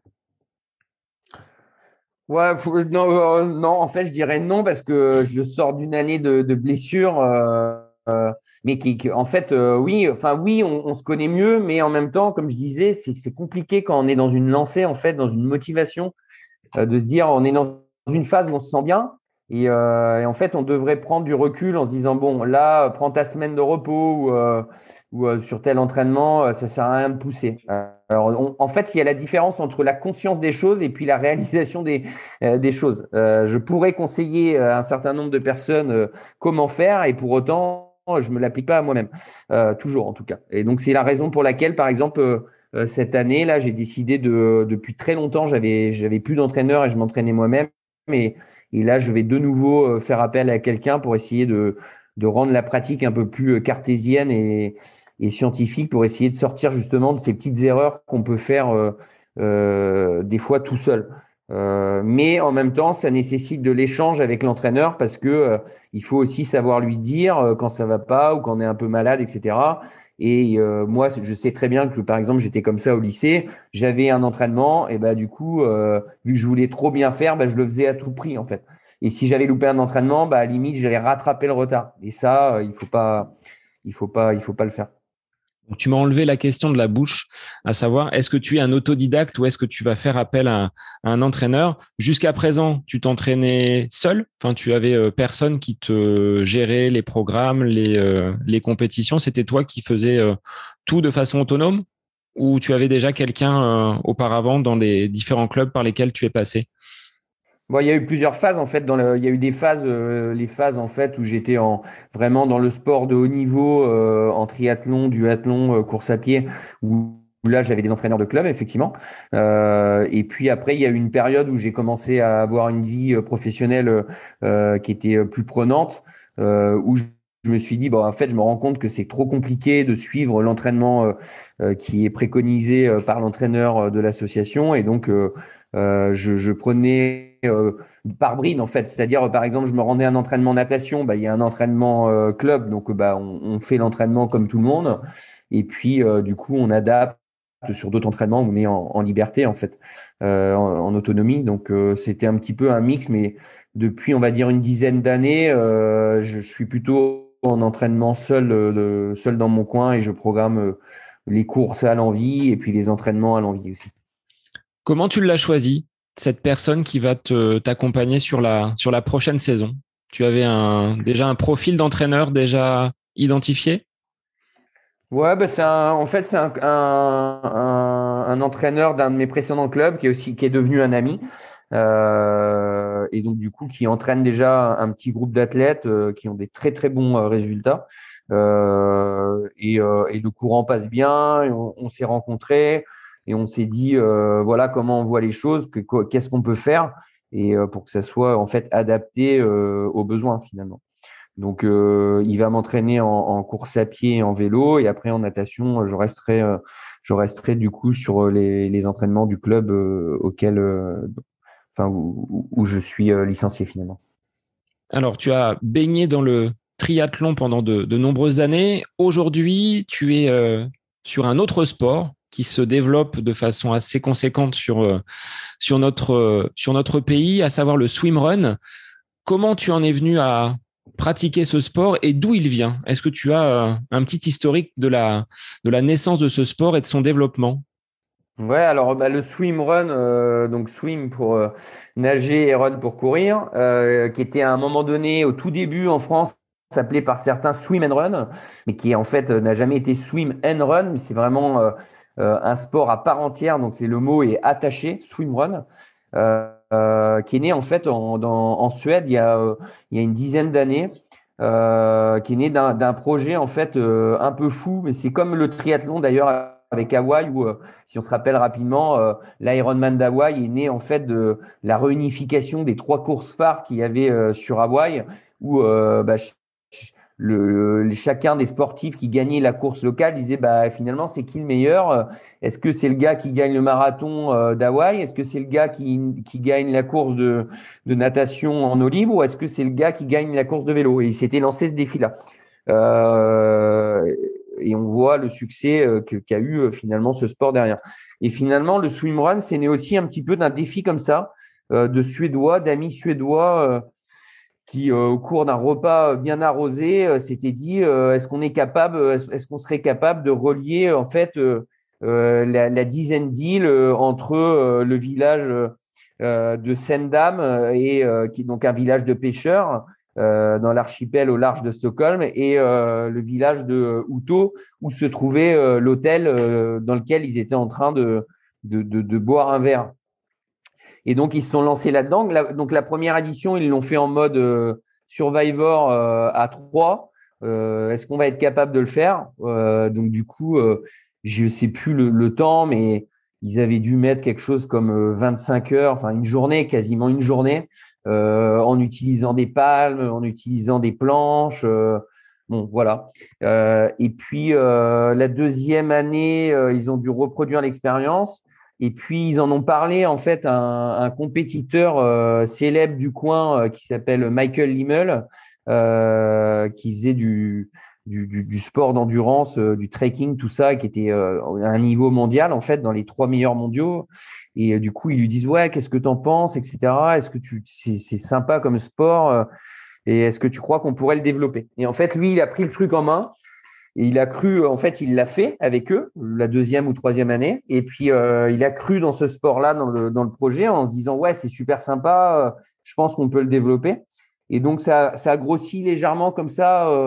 Ouais, faut- non, euh, non, en fait, je dirais non parce que je sors d'une année de, de blessure, euh, euh, mais qui, qui- en fait, euh, oui, enfin oui, on, on se connaît mieux, mais en même temps, comme je disais, c'est c'est compliqué quand on est dans une lancée, en fait, dans une motivation, euh, de se dire, on est dans une phase où on se sent bien, et, euh, et en fait, on devrait prendre du recul en se disant, bon, là, prends ta semaine de repos ou, euh, ou euh, sur tel entraînement, euh, ça sert à rien de pousser. Euh, Alors, on- en fait, il y a la différence entre la conscience des choses et puis la réalisation des, euh, des choses. Euh, je pourrais conseiller à un certain nombre de personnes euh, comment faire et pour autant, je me l'applique pas à moi-même, euh, toujours en tout cas. Et donc, c'est la raison pour laquelle, par exemple, euh, euh, cette année, là, j'ai décidé de, depuis très longtemps, j'avais, j'avais plus d'entraîneur et je m'entraînais moi-même. Et, et là, je vais de nouveau euh, faire appel à quelqu'un pour essayer de, de rendre la pratique un peu plus euh, cartésienne et, et scientifique pour essayer de sortir justement de ces petites erreurs qu'on peut faire euh, euh, des fois tout seul. Euh, mais en même temps, ça nécessite de l'échange avec l'entraîneur parce que euh, il faut aussi savoir lui dire euh, quand ça va pas ou quand on est un peu malade, et cetera. Et euh, moi, je sais très bien que, par exemple, j'étais comme ça au lycée. J'avais un entraînement et bah du coup, euh, vu que je voulais trop bien faire, bah, je le faisais à tout prix en fait. Et si j'avais loupé un entraînement, bah à la limite, j'allais rattraper le retard. Et ça, euh, il faut pas, il faut pas, il faut pas le faire. Donc, tu m'as enlevé la question de la bouche, à savoir, est-ce que tu es un autodidacte ou est-ce que tu vas faire appel à un, à un entraîneur? Jusqu'à présent, tu t'entraînais seul? Enfin, tu avais euh, personne qui te gérait les programmes, les, euh, les compétitions. C'était toi qui faisais euh, tout de façon autonome? ou tu avais déjà quelqu'un euh, auparavant dans les différents clubs par lesquels tu es passé? Bon, il y a eu plusieurs phases en fait. Dans le, il y a eu des phases, euh, les phases en fait où j'étais en vraiment dans le sport de haut niveau, euh, en triathlon, duathlon, euh, course à pied, où, où là j'avais des entraîneurs de club effectivement. Euh, et puis après, il y a eu une période où j'ai commencé à avoir une vie euh, professionnelle euh, qui était euh, plus prenante, euh, où je, je me suis dit bon en fait je me rends compte que c'est trop compliqué de suivre l'entraînement euh, euh, qui est préconisé euh, par l'entraîneur euh, de l'association, et donc euh, euh, je, je prenais euh, par bride en fait, c'est-à-dire par exemple je me rendais à un entraînement natation, bah, il y a un entraînement euh, club, donc bah, on, on fait l'entraînement comme tout le monde, et puis euh, du coup on adapte sur d'autres entraînements où on est en, en liberté en fait, euh, en, en autonomie, donc euh, c'était un petit peu un mix, mais depuis on va dire une dizaine d'années, euh, je, je suis plutôt en entraînement seul, euh, seul dans mon coin, et je programme euh, les courses à l'envie et puis les entraînements à l'envie aussi. Comment tu l'as choisi, cette personne qui va te, t'accompagner sur la, sur la prochaine saison? Tu avais un, déjà un profil d'entraîneur déjà identifié? Ouais, bah c'est un, en fait, c'est un, un, un, un entraîneur d'un de mes précédents clubs qui est aussi qui est devenu un ami. Euh, et donc du coup qui entraîne déjà un, un petit groupe d'athlètes euh, qui ont des très très bons euh, résultats. Euh, et, euh, et le courant passe bien. Et on, on s'est rencontrés et on s'est dit euh, voilà comment on voit les choses, que, qu'est-ce qu'on peut faire, et euh, pour que ça soit en fait adapté euh, aux besoins finalement. Donc, euh, il va m'entraîner en, en course à pied et en vélo. Et après, en natation, je resterai, euh, je resterai du coup sur les, les entraînements du club euh, auquel, euh, enfin, où, où je suis euh, licencié finalement. Alors, tu as baigné dans le triathlon pendant de, de nombreuses années. Aujourd'hui, tu es euh, sur un autre sport qui se développe de façon assez conséquente sur, euh, sur, notre, euh, sur notre pays, à savoir le swimrun. Comment tu en es venu à pratiquer ce sport et d'où il vient? Est-ce que tu as euh, un petit historique de la, de la naissance de ce sport et de son développement? Ouais, alors bah, le swim run, euh, donc swim pour euh, nager et run pour courir, euh, qui était à un moment donné au tout début en France s'appelé par certains swim and run, mais qui en fait euh, n'a jamais été swim and run, mais c'est vraiment euh, euh, un sport à part entière, donc c'est le mot est attaché, swim run, euh, euh, qui est né en fait en, dans- en Suède il y a, euh, il y a une dizaine d'années, euh, qui est né d'un d'un projet en fait euh, un peu fou, mais c'est comme le triathlon d'ailleurs avec Hawaï où euh, si on se rappelle rapidement, euh, l'Ironman d'Hawaï est né en fait de la réunification des trois courses phares qu'il y avait euh, sur Hawaï, où euh, bah, ch- ch- le, le- chacun des sportifs qui gagnait la course locale disait bah, finalement c'est qui le meilleur? Euh, Est-ce que c'est le gars qui gagne le marathon euh, d'Hawaï? Est-ce que c'est le gars qui, qui gagne la course de, de natation en eau libre? Ou est-ce que c'est le gars qui gagne la course de vélo? Et il s'était lancé ce défi-là. Euh, et on voit le succès euh, que- qu'a eu euh, finalement ce sport derrière. Et finalement, le swimrun, c'est né aussi un petit peu d'un défi comme ça, euh, de Suédois, d'amis suédois euh, qui, euh, au cours d'un repas bien arrosé, euh, s'étaient dit euh, est-ce qu'on est capable, est-ce, est-ce qu'on serait capable de relier en fait euh, euh, la, la dizaine d'îles euh, entre euh, le village euh, de Sendam euh, et euh, qui est donc un village de pêcheurs euh, dans l'archipel au large de Stockholm, et euh, le village de Uto où se trouvait euh, l'hôtel euh, dans lequel ils étaient en train de, de, de, de boire un verre. Et donc, ils se sont lancés là-dedans. La, donc, la première édition, ils l'ont fait en mode euh, Survivor euh, à trois. Euh, est-ce qu'on va être capable de le faire? Euh, Donc, du coup, euh, je ne sais plus le, le temps, mais ils avaient dû mettre quelque chose comme euh, vingt-cinq heures, enfin une journée, quasiment une journée, euh, en utilisant des palmes, en utilisant des planches. Euh, bon, voilà. Euh, et puis, euh, la deuxième année, euh, ils ont dû reproduire l'expérience. Et puis, ils en ont parlé, en fait, à un, un compétiteur euh, célèbre du coin euh, qui s'appelle Michael Limmel, euh, qui faisait du, du, du, du sport d'endurance, euh, du trekking, tout ça, qui était euh, à un niveau mondial, en fait, dans les trois meilleurs mondiaux. Et euh, du coup, ils lui disent, ouais, qu'est-ce que tu en penses, et cetera. Est-ce que tu, c'est, c'est sympa comme sport euh, et est-ce que tu crois qu'on pourrait le développer? Et en fait, lui, il a pris le truc en main. Et il a cru, en fait, il l'a fait avec eux, la deuxième ou troisième année. Et puis, euh, il a cru dans ce sport-là, dans le, dans le projet, en se disant, ouais, c'est super sympa, euh, je pense qu'on peut le développer. Et donc, ça, ça a grossi légèrement comme ça, euh,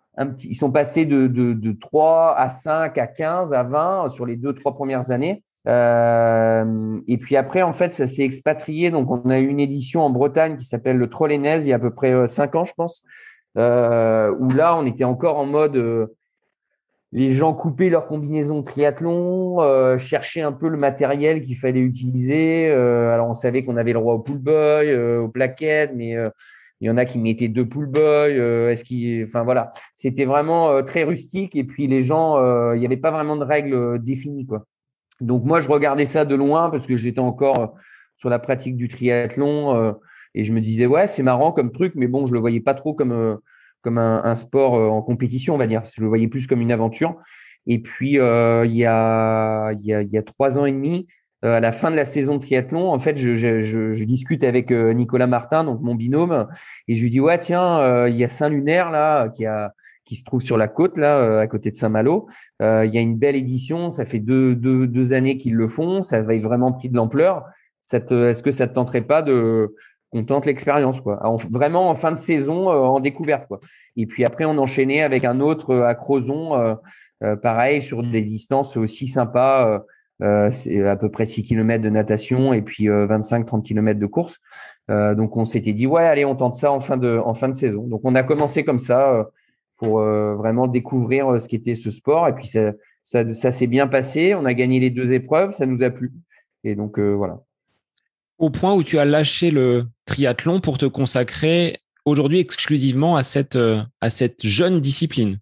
un petit, ils sont passés de, de, de trois à cinq à quinze à vingt sur les deux, trois premières années. Euh, et puis après, en fait, ça s'est expatrié. Donc, on a eu une édition en Bretagne qui s'appelle le Trollenez il y a à peu près cinq ans, je pense, euh, où là, on était encore en mode… Euh, les gens coupaient leur combinaison de triathlon, euh, cherchaient un peu le matériel qu'il fallait utiliser. Euh, alors, on savait qu'on avait le droit au pull boy, euh, aux plaquettes, mais euh, il y en a qui mettaient deux pull boy. Euh, est-ce qu'il… Enfin, voilà. C'était vraiment euh, très rustique. Et puis, les gens, euh, il n'y avait pas vraiment de règles euh, définies, quoi. Donc, moi, je regardais ça de loin parce que j'étais encore euh, sur la pratique du triathlon euh, et je me disais, ouais, c'est marrant comme truc, mais bon, je le voyais pas trop comme… Euh, comme un, un sport euh, en compétition, on va dire. Je le voyais plus comme une aventure. Et puis, euh, il, y a, il, y a, il y a trois ans et demi, euh, à la fin de la saison de triathlon, en fait, je, je, je, je discute avec euh, Nicolas Martin, donc mon binôme, et je lui dis, ouais, tiens, euh, il y a Saint-Lunaire, là, qui, a, qui se trouve sur la côte, là, euh, à côté de Saint-Malo. Euh, il y a une belle édition. Ça fait deux, deux, deux années qu'ils le font. Ça avait vraiment pris de l'ampleur. Ça te, est-ce que ça te tenterait pas de… qu'on tente l'expérience, quoi. En, vraiment en fin de saison, euh, en découverte, quoi. Et puis après, on enchaînait avec un autre euh, à Crozon, euh, euh, pareil, sur des distances aussi sympas. Euh, euh, c'est à peu près six kilomètres de natation et puis euh, vingt-cinq trente kilomètres de course. Euh, donc, on s'était dit, ouais, allez, on tente ça en fin de, en fin de saison. Donc, on a commencé comme ça euh, pour euh, vraiment découvrir euh, ce qu'était ce sport. Et puis, ça, ça, ça s'est bien passé. On a gagné les deux épreuves. Ça nous a plu. Et donc, euh, voilà. Au point où tu as lâché le triathlon pour te consacrer aujourd'hui exclusivement à cette, euh, à cette jeune discipline.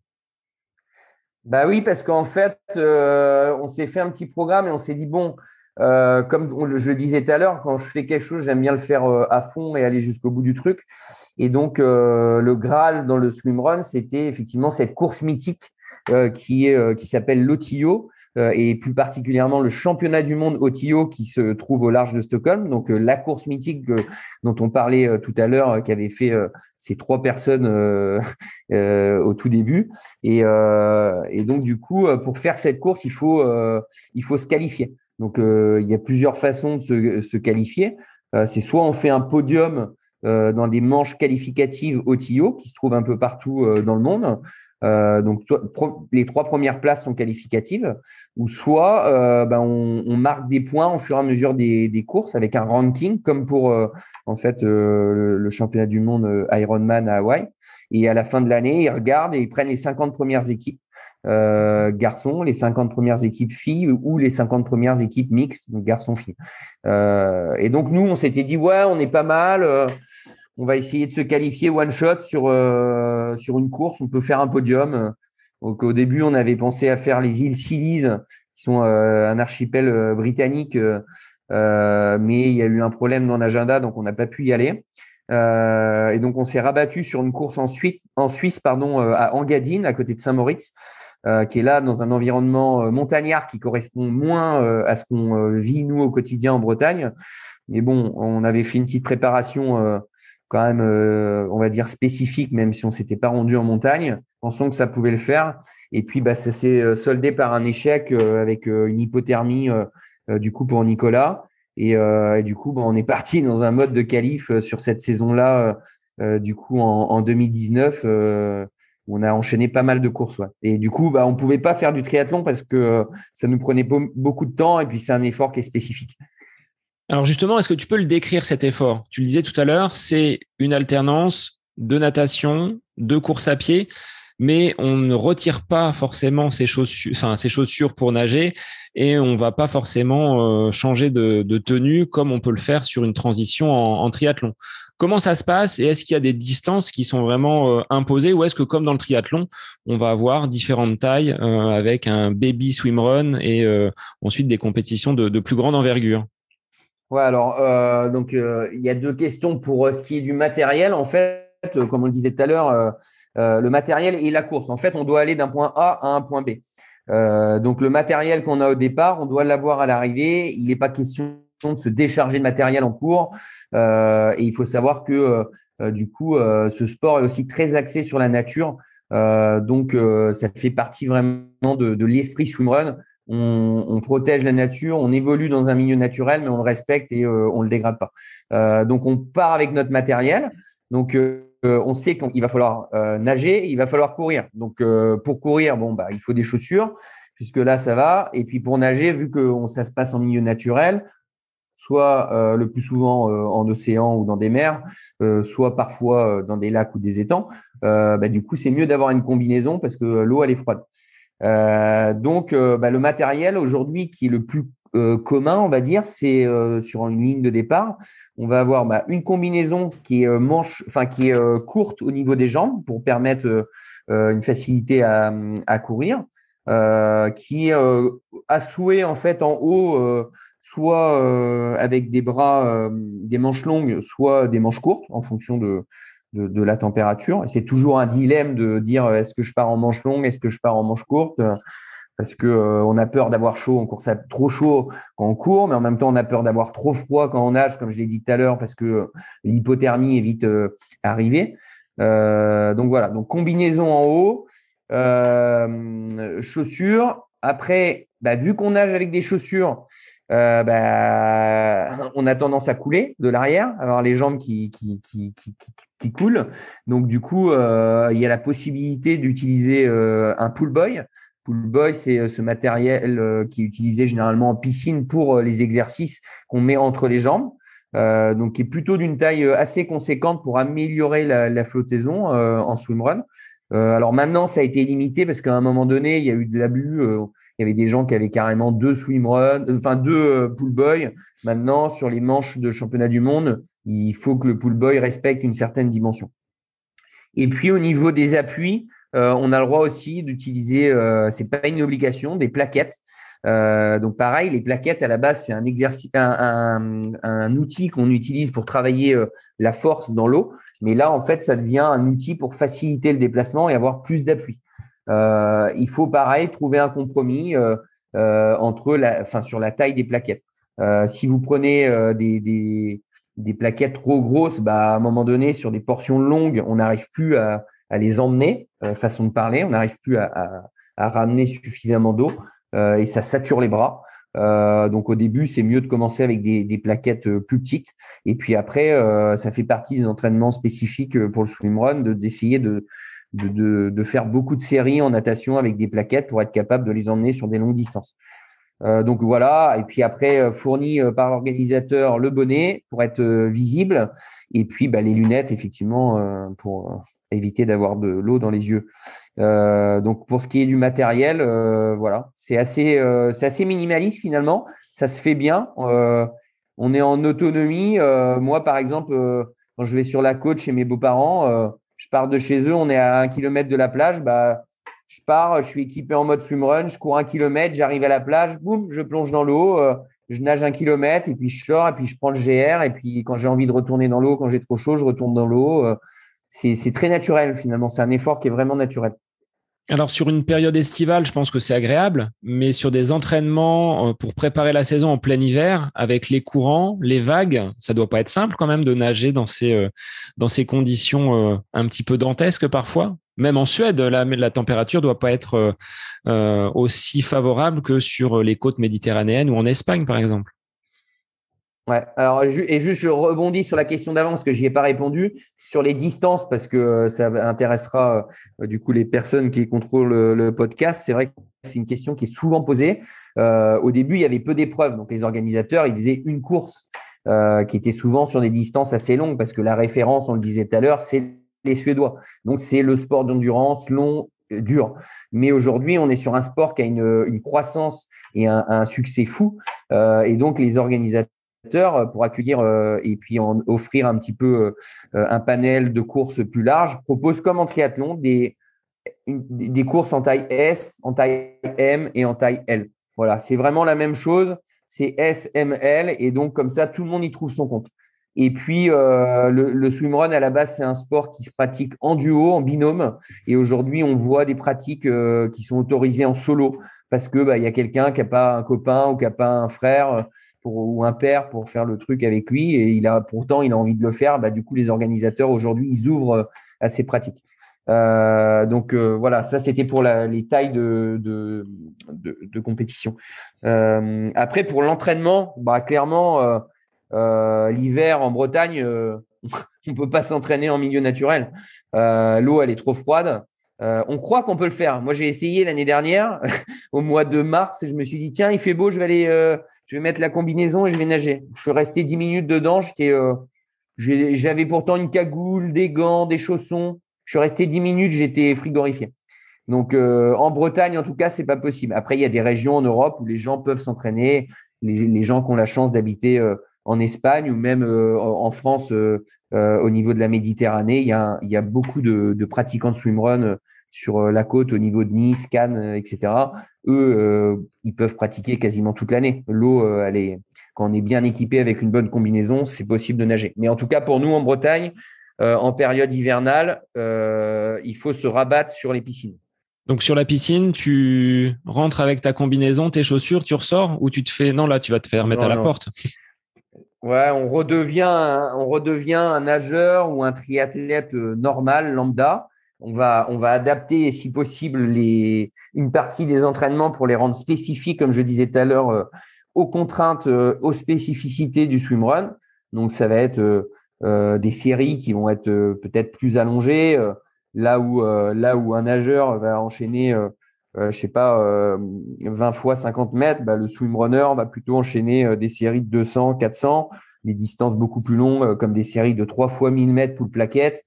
Bah oui, parce qu'en fait, euh, on s'est fait un petit programme et on s'est dit, bon, euh, comme on, je le disais tout à l'heure, quand je fais quelque chose, j'aime bien le faire euh, à fond et aller jusqu'au bout du truc. Et donc, euh, le Graal dans le swimrun, c'était effectivement cette course mythique euh, qui est euh, qui s'appelle l'O T I O euh, et plus particulièrement le championnat du monde O T I O qui se trouve au large de Stockholm. Donc, euh, la course mythique euh, dont on parlait euh, tout à l'heure, euh, qui avait fait euh, ces trois personnes euh, euh, au tout début. Et, euh, et donc, du coup, pour faire cette course, il faut, euh, il faut se qualifier. Donc, euh, il y a plusieurs façons de se, se qualifier. Euh, c'est soit on fait un podium euh, dans des manches qualificatives O T I O qui se trouvent un peu partout euh, dans le monde. Euh, donc, pro, les trois premières places sont qualificatives. Ou soit euh, ben, on, on marque des points au fur et à mesure des, des courses avec un ranking, comme pour euh, en fait euh, le, le championnat du monde euh, Ironman à Hawaï. Et à la fin de l'année, ils regardent et ils prennent les cinquante premières équipes euh, garçons, les cinquante premières équipes filles ou les cinquante premières équipes mixtes, donc garçons-filles. Euh, et donc, nous, on s'était dit, ouais, on est pas mal. Euh, on va essayer de se qualifier one shot sur, euh, sur une course. On peut faire un podium. Donc, au début, on avait pensé à faire les îles Scilly, qui sont euh, un archipel euh, britannique, euh, euh, mais il y a eu un problème dans l'agenda, donc on n'a pas pu y aller. Euh, et donc, on s'est rabattu sur une course en Suisse, en Suisse pardon, euh, à Engadine, à côté de Saint-Moritz, euh, qui est là dans un environnement euh, montagnard qui correspond moins euh, à ce qu'on euh, vit, nous, au quotidien en Bretagne. Mais bon, on avait fait une petite préparation euh, quand même, euh, on va dire, spécifique, même si on s'était pas rendu en montagne, pensant que ça pouvait le faire. Et puis, bah, ça s'est soldé par un échec euh, avec euh, une hypothermie, euh, euh, du coup, pour Nicolas. Et, euh, et du coup, bah, on est parti dans un mode de qualif euh, sur cette saison-là. Euh, du coup, en, en deux mille dix-neuf, euh, on a enchaîné pas mal de courses. Ouais. Et du coup, bah, on pouvait pas faire du triathlon parce que euh, ça nous prenait beaucoup de temps et puis c'est un effort qui est spécifique. Alors justement, est-ce que tu peux le décrire cet effort? Tu le disais tout à l'heure, c'est une alternance de natation, de course à pied, mais on ne retire pas forcément ses chaussures, enfin ses chaussures pour nager, et on va pas forcément euh, changer de, de tenue comme on peut le faire sur une transition en, en triathlon. Comment ça se passe et est-ce qu'il y a des distances qui sont vraiment euh, imposées ou est-ce que comme dans le triathlon, on va avoir différentes tailles euh, avec un baby swimrun et euh, ensuite des compétitions de, de plus grande envergure? Ouais, alors, euh, donc, euh, il y a deux questions pour euh, ce qui est du matériel. En fait, euh, comme on le disait tout à l'heure, euh, euh, le matériel et la course. En fait, on doit aller d'un point A à un point B. Euh, donc, le matériel qu'on a au départ, on doit l'avoir à l'arrivée. Il n'est pas question de se décharger de matériel en cours. Euh, et il faut savoir que, euh, du coup, euh, ce sport est aussi très axé sur la nature. Euh, donc, euh, ça fait partie vraiment de, de l'esprit swimrun. On, on protège la nature, on évolue dans un milieu naturel, mais on le respecte et euh, on le dégrade pas. Euh, donc, on part avec notre matériel. Donc, euh, euh, on sait qu'il va falloir euh, nager, il va falloir courir. Donc, euh, pour courir, bon, bah, il faut des chaussures. Jusque là, ça va. Et puis pour nager, vu que on, ça se passe en milieu naturel, soit euh, le plus souvent euh, en océan ou dans des mers, euh, soit parfois euh, dans des lacs ou des étangs, euh, bah, du coup, c'est mieux d'avoir une combinaison parce que l'eau, elle est froide. Euh, donc, euh, bah, le matériel aujourd'hui qui est le plus euh, commun, on va dire, c'est euh, sur une ligne de départ, on va avoir bah, une combinaison qui est euh, manche, enfin qui est euh, courte au niveau des jambes pour permettre euh, euh, une facilité à, à courir, euh, qui est euh, à souhait en fait en haut, euh, soit euh, avec des bras, euh, des manches longues, soit des manches courtes en fonction de de, de la température. Et c'est toujours un dilemme de dire est-ce que je pars en manche longue, est-ce que je pars en manche courte, parce que euh, on a peur d'avoir chaud en course à trop chaud quand on court, mais en même temps on a peur d'avoir trop froid quand on nage, comme je l'ai dit tout à l'heure, parce que l'hypothermie est vite euh, arrivée. Euh, donc voilà, donc combinaison en haut, euh, chaussures. Après, bah, vu qu'on nage avec des chaussures, euh, bah, on a tendance à couler de l'arrière, avoir les jambes qui, qui, qui, qui, qui, qui coulent. Donc, du coup, euh, il y a la possibilité d'utiliser euh, un pull boy. Pull boy, c'est ce matériel euh, qui est utilisé généralement en piscine pour euh, les exercices qu'on met entre les jambes. Euh, donc, qui est plutôt d'une taille assez conséquente pour améliorer la, la flottaison euh, en swimrun. Euh, alors maintenant, ça a été limité parce qu'à un moment donné, il y a eu de l'abus. Euh, il y avait des gens qui avaient carrément deux swimrun, enfin deux euh, pull boys. Maintenant, sur les manches de championnat du monde, il faut que le pull boy respecte une certaine dimension. Et puis au niveau des appuis, euh, on a le droit aussi d'utiliser, euh, c'est pas une obligation, des plaquettes. Euh, donc pareil, les plaquettes à la base c'est un exercice, un, un, un outil qu'on utilise pour travailler euh, la force dans l'eau, mais là en fait ça devient un outil pour faciliter le déplacement et avoir plus d'appui. Euh, il faut pareil trouver un compromis euh, euh, entre la, enfin sur la taille des plaquettes. Euh, si vous prenez euh, des, des des plaquettes trop grosses, bah à un moment donné sur des portions longues, on n'arrive plus à, à les emmener, euh, façon de parler, on n'arrive plus à, à, à ramener suffisamment d'eau. Euh, et ça sature les bras. Euh, donc au début, c'est mieux de commencer avec des, des plaquettes plus petites. Et puis après, euh, ça fait partie des entraînements spécifiques pour le swimrun, de, d'essayer de, de, de, de faire beaucoup de séries en natation avec des plaquettes pour être capable de les emmener sur des longues distances. Euh, donc voilà, et puis après fourni par l'organisateur le bonnet pour être visible, et puis bah, les lunettes effectivement euh, pour éviter d'avoir de l'eau dans les yeux. Euh, donc pour ce qui est du matériel, euh, voilà, c'est assez, euh, c'est assez minimaliste finalement. Ça se fait bien. Euh, on est en autonomie. Euh, moi par exemple, euh, quand je vais sur la côte chez mes beaux-parents, euh, je pars de chez eux, on est à un kilomètre de la plage, bah je pars, je suis équipé en mode swimrun, je cours un kilomètre, j'arrive à la plage, boum, je plonge dans l'eau, euh, je nage un kilomètre et puis je sors et puis je prends le G R et puis quand j'ai envie de retourner dans l'eau, quand j'ai trop chaud, je retourne dans l'eau. Euh, c'est, c'est très naturel finalement, c'est un effort qui est vraiment naturel. Alors sur une période estivale, je pense que c'est agréable, mais sur des entraînements pour préparer la saison en plein hiver, avec les courants, les vagues, ça doit pas être simple quand même de nager dans ces, euh, dans ces conditions euh, un petit peu dantesques parfois. Même en Suède, la, la température doit pas être euh, euh, aussi favorable que sur les côtes méditerranéennes ou en Espagne, par exemple. Ouais, alors et juste je rebondis sur la question d'avant parce que j'y ai pas répondu sur les distances parce que ça intéressera euh, du coup les personnes qui contrôlent le, le podcast. C'est vrai que c'est une question qui est souvent posée. Euh, au début, il y avait peu d'épreuves, donc les organisateurs ils faisaient une course euh, qui était souvent sur des distances assez longues parce que la référence, on le disait tout à l'heure, c'est les Suédois. Donc c'est le sport d'endurance long, dur. Mais aujourd'hui, on est sur un sport qui a une, une croissance et un, un succès fou, euh, et donc les organisateurs pour accueillir euh, et puis en offrir un petit peu euh, un panel de courses plus large, propose comme en triathlon des, une, des courses en taille S, en taille M et en taille L. Voilà, c'est vraiment la même chose, c'est S, M, L et donc comme ça, tout le monde y trouve son compte. Et puis, euh, le, le swimrun, à la base, c'est un sport qui se pratique en duo, en binôme. Et aujourd'hui, on voit des pratiques euh, qui sont autorisées en solo parce que bah, y a quelqu'un qui n'a pas un copain ou qui n'a pas un frère pour, ou un père pour faire le truc avec lui. Et il a, pourtant, il a envie de le faire. Bah, du coup, les organisateurs, aujourd'hui, ils ouvrent à ces pratiques. Euh, donc euh, voilà, ça c'était pour la, les tailles de, de, de, de compétition. Euh, après, pour l'entraînement, bah, clairement, euh, Euh, l'hiver en Bretagne, euh, on peut pas s'entraîner en milieu naturel. Euh, l'eau, elle est trop froide. Euh, on croit qu'on peut le faire. Moi, j'ai essayé l'année dernière, au mois de mars, et je me suis dit, tiens, il fait beau, je vais aller, euh, je vais mettre la combinaison et je vais nager. Je suis resté dix minutes dedans. J'étais, euh, j'ai, j'avais pourtant une cagoule, des gants, des chaussons. Je suis resté dix minutes, j'étais frigorifié. Donc, euh, en Bretagne, en tout cas, c'est pas possible. Après, il y a des régions en Europe où les gens peuvent s'entraîner. Les, les gens qui ont la chance d'habiter euh, en Espagne ou même euh, en France, euh, euh, au niveau de la Méditerranée, il y a, il y a beaucoup de, de pratiquants de swimrun euh, sur euh, la côte, au niveau de Nice, Cannes, euh, et cetera. Eux, euh, ils peuvent pratiquer quasiment toute l'année. L'eau, euh, elle est, quand on est bien équipé avec une bonne combinaison, c'est possible de nager. Mais en tout cas, pour nous en Bretagne, euh, en période hivernale, euh, il faut se rabattre sur les piscines. Donc sur la piscine, tu rentres avec ta combinaison, tes chaussures, tu ressors ou tu te fais… Non, là, tu vas te faire mettre à Non, la non. porte. Ouais, on redevient, un- on redevient un nageur ou un triathlète euh, normal, lambda. On va, on va adapter, si possible, les, une partie des entraînements pour les rendre spécifiques, comme je disais tout à l'heure, euh, aux contraintes, euh, aux spécificités du swimrun. Donc, ça va être euh, euh, des séries qui vont être euh, peut-être plus allongées, euh, là où, euh, là où un nageur va enchaîner, euh, euh, je sais pas, euh, vingt fois cinquante mètres, bah, le swimrunner va plutôt enchaîner euh, des séries de deux cents, quatre cents, des distances beaucoup plus longues, euh, comme des séries de trois fois mille mètres pour le plaquette,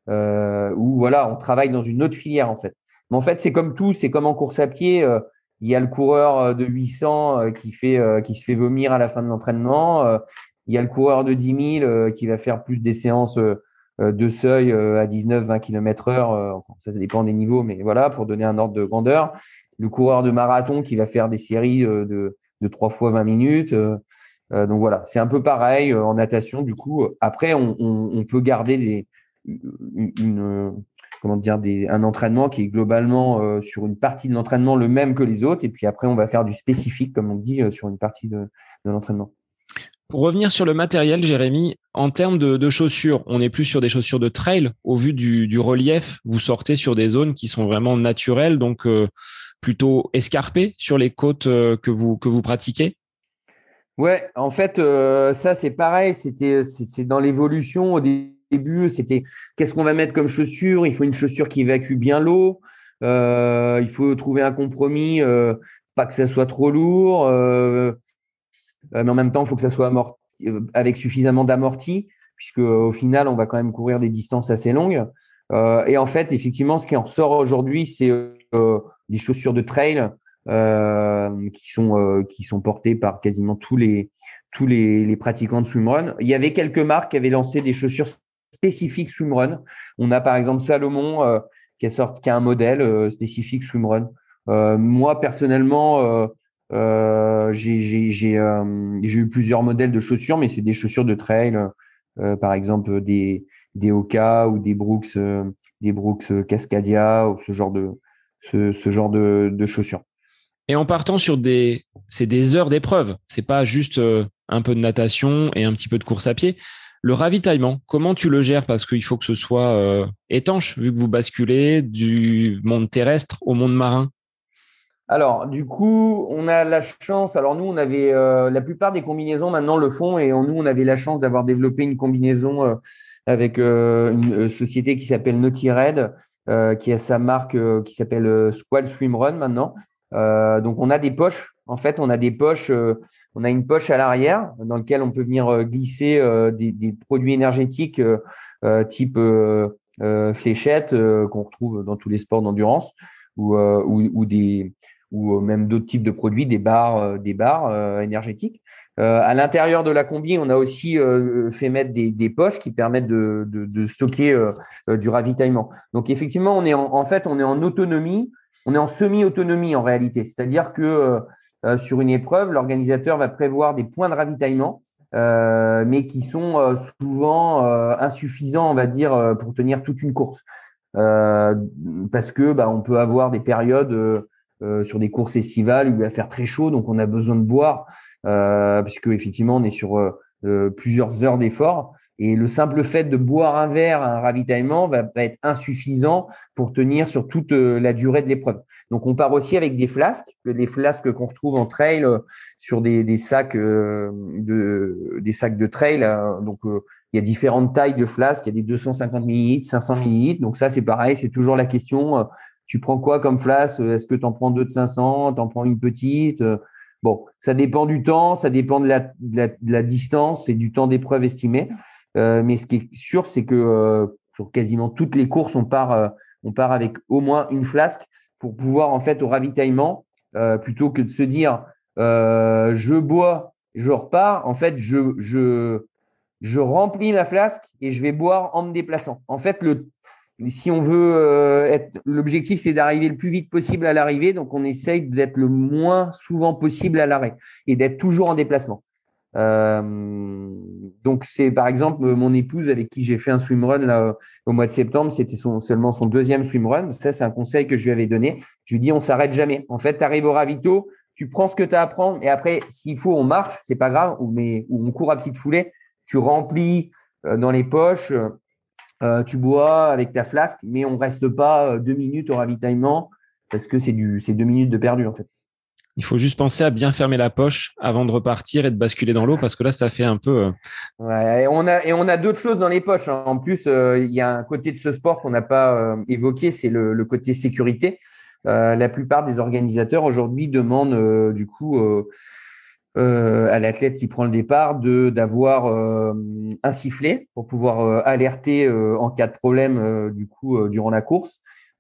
euh, où voilà, on travaille dans une autre filière en fait. Mais en fait, c'est comme tout, c'est comme en course à pied. Euh, il y a le coureur euh, de huit cents euh, qui fait, euh, qui se fait vomir à la fin de l'entraînement. Euh, il y a le coureur de dix mille euh, qui va faire plus des séances euh, euh, de seuil euh, à dix-neuf, vingt kilomètres heure. Euh, enfin, ça, ça dépend des niveaux, mais voilà, pour donner un ordre de grandeur. Le coureur de marathon qui va faire des séries euh, de, de trois fois vingt minutes. Euh, euh, donc voilà, c'est un peu pareil euh, en natation. Du coup, après, on, on, on peut garder des, une, une, comment dire, des, un entraînement qui est globalement euh, sur une partie de l'entraînement le même que les autres. Et puis après, on va faire du spécifique, comme on dit, euh, sur une partie de, de l'entraînement. Pour revenir sur le matériel, Jérémy, en termes de, de chaussures, on n'est plus sur des chaussures de trail. Au vu du, du relief, vous sortez sur des zones qui sont vraiment naturelles, donc euh, plutôt escarpées sur les côtes euh, que vous, que vous pratiquez. Ouais, en fait, euh, ça c'est pareil. C'était, c'est, c'est dans l'évolution au début. C'était qu'est-ce qu'on va mettre comme chaussure? Il faut une chaussure qui évacue bien l'eau. Euh, il faut trouver un compromis, euh, pas que ça soit trop lourd, euh, mais en même temps, il faut que ça soit amorti, euh, avec suffisamment d'amorti, puisque euh, au final, on va quand même courir des distances assez longues. Euh, et en fait, effectivement, ce qui en ressort aujourd'hui, c'est euh, des chaussures de trail euh, qui sont euh, qui sont portées par quasiment tous les tous les, les pratiquants de swimrun. Il y avait quelques marques qui avaient lancé des chaussures spécifiques swimrun. On a par exemple Salomon euh, qui a sorti qui a un modèle euh, spécifique swimrun. Euh, moi personnellement, euh, euh, j'ai j'ai j'ai euh, j'ai eu plusieurs modèles de chaussures, mais c'est des chaussures de trail, euh, par exemple des des Hoka ou des Brooks euh, des Brooks Cascadia ou ce genre de ce, ce genre de, de chaussures. Et en partant sur des… C'est des heures d'épreuve. C'est pas juste euh, un peu de natation et un petit peu de course à pied. Le ravitaillement, comment tu le gères? Parce qu'il faut que ce soit euh, étanche, vu que vous basculez du monde terrestre au monde marin. Alors, du coup, on a la chance. Alors, nous, on avait euh, la plupart des combinaisons maintenant le font et on, nous, on avait la chance d'avoir développé une combinaison euh, avec euh, une euh, société qui s'appelle Naughty Red, euh, qui a sa marque euh, qui s'appelle euh, Squall Swim Run maintenant. Euh, donc, on a des poches. En fait, on a des poches. Euh, on a une poche à l'arrière dans laquelle on peut venir euh, glisser euh, des, des produits énergétiques euh, euh, type euh, euh, fléchettes euh, qu'on retrouve dans tous les sports d'endurance ou, euh, ou, ou des ou même d'autres types de produits, des barres, euh, des barres euh, énergétiques. Euh, à l'intérieur de la combi, on a aussi euh, fait mettre des, des poches qui permettent de, de, de stocker euh, euh, du ravitaillement. Donc effectivement, on est en, en fait, on est en autonomie, on est en semi-autonomie en réalité. C'est-à-dire que euh, sur une épreuve, l'organisateur va prévoir des points de ravitaillement, euh, mais qui sont euh, souvent euh, insuffisants, on va dire, euh, pour tenir toute une course. Euh, parce que bah, on peut avoir des périodes euh, euh, sur des courses estivales où il va faire très chaud, donc on a besoin de boire, euh, puisque effectivement on est sur euh, euh, plusieurs heures d'effort. Et le simple fait de boire un verre à un ravitaillement va, va être insuffisant pour tenir sur toute la durée de l'épreuve. Donc, on part aussi avec des flasques, des flasques qu'on retrouve en trail sur des, des sacs de des sacs de trail. Donc, il y a différentes tailles de flasques. Il y a des deux cent cinquante millilitres, cinq cents millilitres. Donc, ça, c'est pareil. C'est toujours la question. Tu prends quoi comme flasque? Est-ce que tu en prends deux de cinq cents? Tu en prends une petite? Bon, ça dépend du temps, ça dépend de la, de la, de la distance et du temps d'épreuve estimé. Euh, mais ce qui est sûr, c'est que euh, sur quasiment toutes les courses, on part, euh, on part avec au moins une flasque pour pouvoir, en fait, au ravitaillement, euh, plutôt que de se dire euh, je bois, je repars. En fait, je, je, je remplis la flasque et je vais boire en me déplaçant. En fait, le si on veut euh, être, l'objectif, c'est d'arriver le plus vite possible à l'arrivée. Donc, on essaye d'être le moins souvent possible à l'arrêt et d'être toujours en déplacement. Euh, donc, c'est par exemple mon épouse avec qui j'ai fait un swimrun là, au mois de septembre. C'était son, seulement son deuxième swimrun. Ça, c'est un conseil que je lui avais donné. Je lui dis, on s'arrête jamais. En fait, tu arrives au ravito, tu prends ce que tu as à prendre et après, s'il faut, on marche. C'est pas grave. Ou, mais, ou on court à petite foulée. Tu remplis euh, dans les poches. Euh, tu bois avec ta flasque, mais on reste pas deux minutes au ravitaillement parce que c'est du, c'est deux minutes de perdu en fait. Il faut juste penser à bien fermer la poche avant de repartir et de basculer dans l'eau parce que là, ça fait un peu. Euh... Ouais, et on a et on a d'autres choses dans les poches. Hein. En plus, euh, il y a un côté de ce sport qu'on n'a pas euh, évoqué, c'est le, le côté sécurité. Euh, la plupart des organisateurs aujourd'hui demandent euh, du coup. Euh, Euh, à l'athlète qui prend le départ de d'avoir euh, un sifflet pour pouvoir euh, alerter euh, en cas de problème euh, du coup euh, durant la course,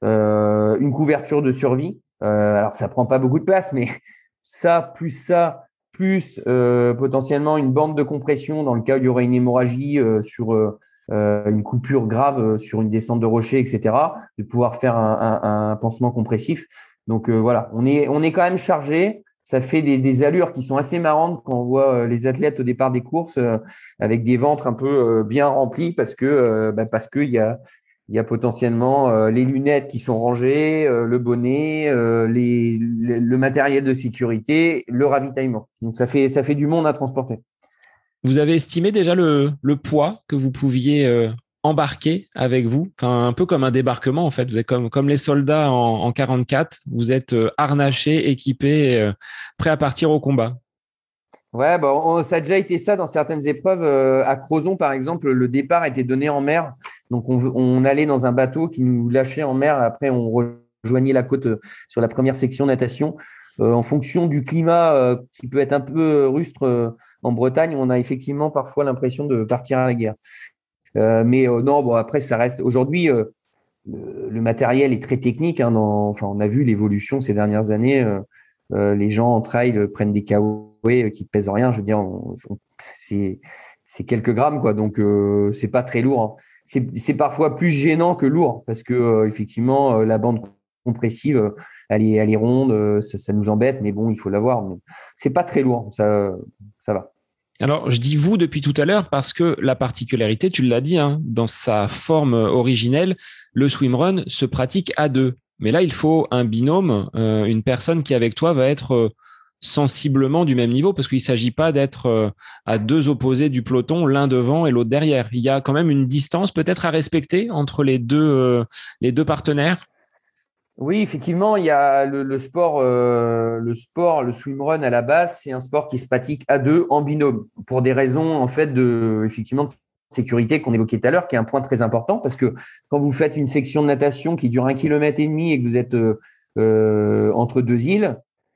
euh, une couverture de survie. Euh, alors ça prend pas beaucoup de place, mais ça plus ça plus euh, potentiellement une bande de compression dans le cas où il y aurait une hémorragie euh, sur euh, une coupure grave euh, sur une descente de rocher, et cetera. De pouvoir faire un, un, un pansement compressif. Donc euh, voilà, on est on est quand même chargé. Ça fait des, des allures qui sont assez marrantes quand on voit les athlètes au départ des courses euh, avec des ventres un peu euh, bien remplis parce que euh, bah, parce que il y a il y a potentiellement euh, les lunettes qui sont rangées, euh, le bonnet, euh, les, les le matériel de sécurité, le ravitaillement. Donc ça fait ça fait du monde à transporter. Vous avez estimé déjà le, le poids que vous pouviez euh, embarquer avec vous, enfin un peu comme un débarquement en fait. Vous êtes comme comme les soldats en, en quarante-quatre. Vous êtes euh, harnachés, équipés, euh, prêts à partir au combat. Ouais, bah, on, ça a déjà été ça dans certaines épreuves. Euh, à Crozon, par exemple, le départ était donné en mer. Donc, on, on allait dans un bateau qui nous lâchait en mer. Après, on rejoignait la côte sur la première section natation. Euh, en fonction du climat euh, qui peut être un peu rustre euh, en Bretagne, on a effectivement parfois l'impression de partir à la guerre. Euh, mais euh, non, bon, après, ça reste. Aujourd'hui, euh, le, le matériel est très technique. Hein, dans, enfin, on a vu l'évolution ces dernières années. Euh, euh, les gens en trail prennent des K O qui pèsent rien. Je veux dire, on, on, c'est, c'est quelques grammes, quoi. Donc, euh, c'est pas très lourd. Hein. C'est, c'est parfois plus gênant que lourd parce que euh, effectivement, euh, la bande compressive, euh, elle est, elle est ronde, euh, ça, ça nous embête, mais bon, il faut l'avoir. Mais c'est pas très lourd, ça, ça va. Alors, je dis vous depuis tout à l'heure parce que la particularité, tu l'as dit, hein, dans sa forme originelle, le swimrun se pratique à deux. Mais là, il faut un binôme, euh, une personne qui, avec toi, va être euh, sensiblement du même niveau parce qu'il ne s'agit pas d'être euh, à deux opposés du peloton, l'un devant et l'autre derrière. Il y a quand même une distance peut-être à respecter entre les deux, euh, les deux partenaires. Oui, effectivement, il y a le, le sport, euh, le sport, le swimrun à la base, c'est un sport qui se pratique à deux en binôme pour des raisons en fait de effectivement de sécurité qu'on évoquait tout à l'heure, qui est un point très important parce que quand vous faites une section de natation qui dure un kilomètre et demi et que vous êtes euh, euh, entre deux îles,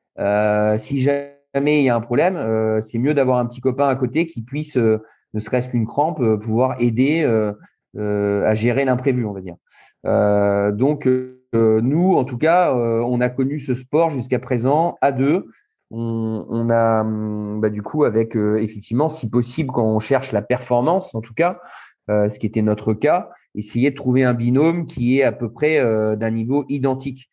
euh, si jamais il y a un problème, euh, c'est mieux d'avoir un petit copain à côté qui puisse, euh, ne serait-ce qu'une crampe, euh, pouvoir aider euh, euh, à gérer l'imprévu, on va dire. Euh, donc Euh, nous, en tout cas, euh, on a connu ce sport jusqu'à présent à deux. On, on a, bah, du coup, avec euh, effectivement, si possible, quand on cherche la performance, en tout cas, euh, ce qui était notre cas, essayer de trouver un binôme qui est à peu près euh, d'un niveau identique.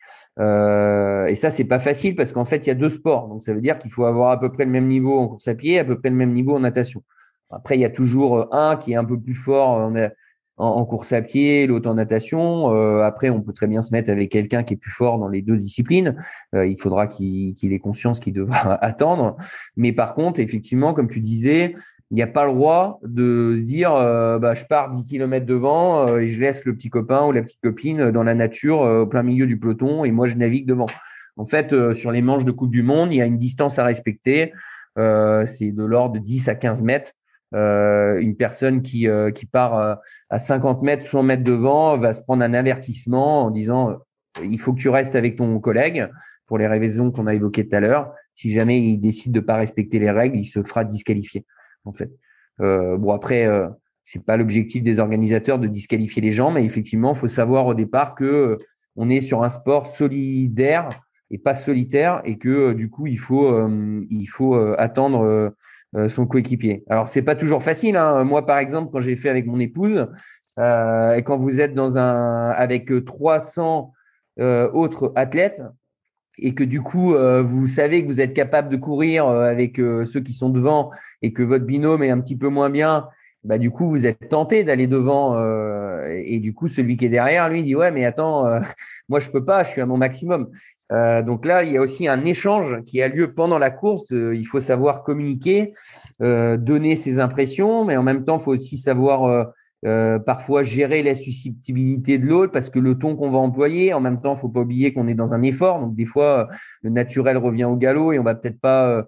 Euh, et ça, c'est pas facile parce qu'en fait, il y a deux sports. Donc, ça veut dire qu'il faut avoir à peu près le même niveau en course à pied, à peu près le même niveau en natation. Après, il y a toujours un qui est un peu plus fort. On a, En, en course à pied, l'autre en natation. Euh, après, on peut très bien se mettre avec quelqu'un qui est plus fort dans les deux disciplines. Euh, il faudra qu'il, qu'il ait conscience qu'il devra attendre. Mais par contre, effectivement, comme tu disais, il n'y a pas le droit de se dire euh, bah, je pars dix kilomètres devant euh, et je laisse le petit copain ou la petite copine dans la nature euh, au plein milieu du peloton et moi je navigue devant. En fait, euh, sur les manches de Coupe du Monde, il y a une distance à respecter. Euh, c'est de l'ordre de dix à quinze mètres. Euh, une personne qui, euh, qui part euh, à cinquante mètres, cent mètres devant va se prendre un avertissement en disant euh, il faut que tu restes avec ton collègue pour les raisons qu'on a évoquées tout à l'heure. Si jamais il décide de pas respecter les règles, il se fera disqualifier. En fait, euh, bon après, euh, c'est pas l'objectif des organisateurs de disqualifier les gens, mais effectivement, il faut savoir au départ que euh, on est sur un sport solidaire et pas solitaire, et que euh, du coup, il faut euh, il faut euh, attendre euh, euh, son coéquipier. Alors, c'est pas toujours facile. Hein. Moi, par exemple, quand j'ai fait avec mon épouse, euh, et quand vous êtes dans un avec trois cents euh, autres athlètes, et que du coup, euh, vous savez que vous êtes capable de courir euh, avec euh, ceux qui sont devant et que votre binôme est un petit peu moins bien, bah, du coup, vous êtes tenté d'aller devant. Euh, et, et du coup, celui qui est derrière, lui, dit « Ouais, mais attends, euh, moi, je peux pas, je suis à mon maximum. Euh, » Donc là, il y a aussi un échange qui a lieu pendant la course. Euh, il faut savoir communiquer, euh, donner ses impressions, mais en même temps, il faut aussi savoir… Euh, Euh, parfois gérer la susceptibilité de l'autre parce que le ton qu'on va employer, en même temps, faut pas oublier qu'on est dans un effort. Donc, des fois, le naturel revient au galop et on va peut-être pas euh,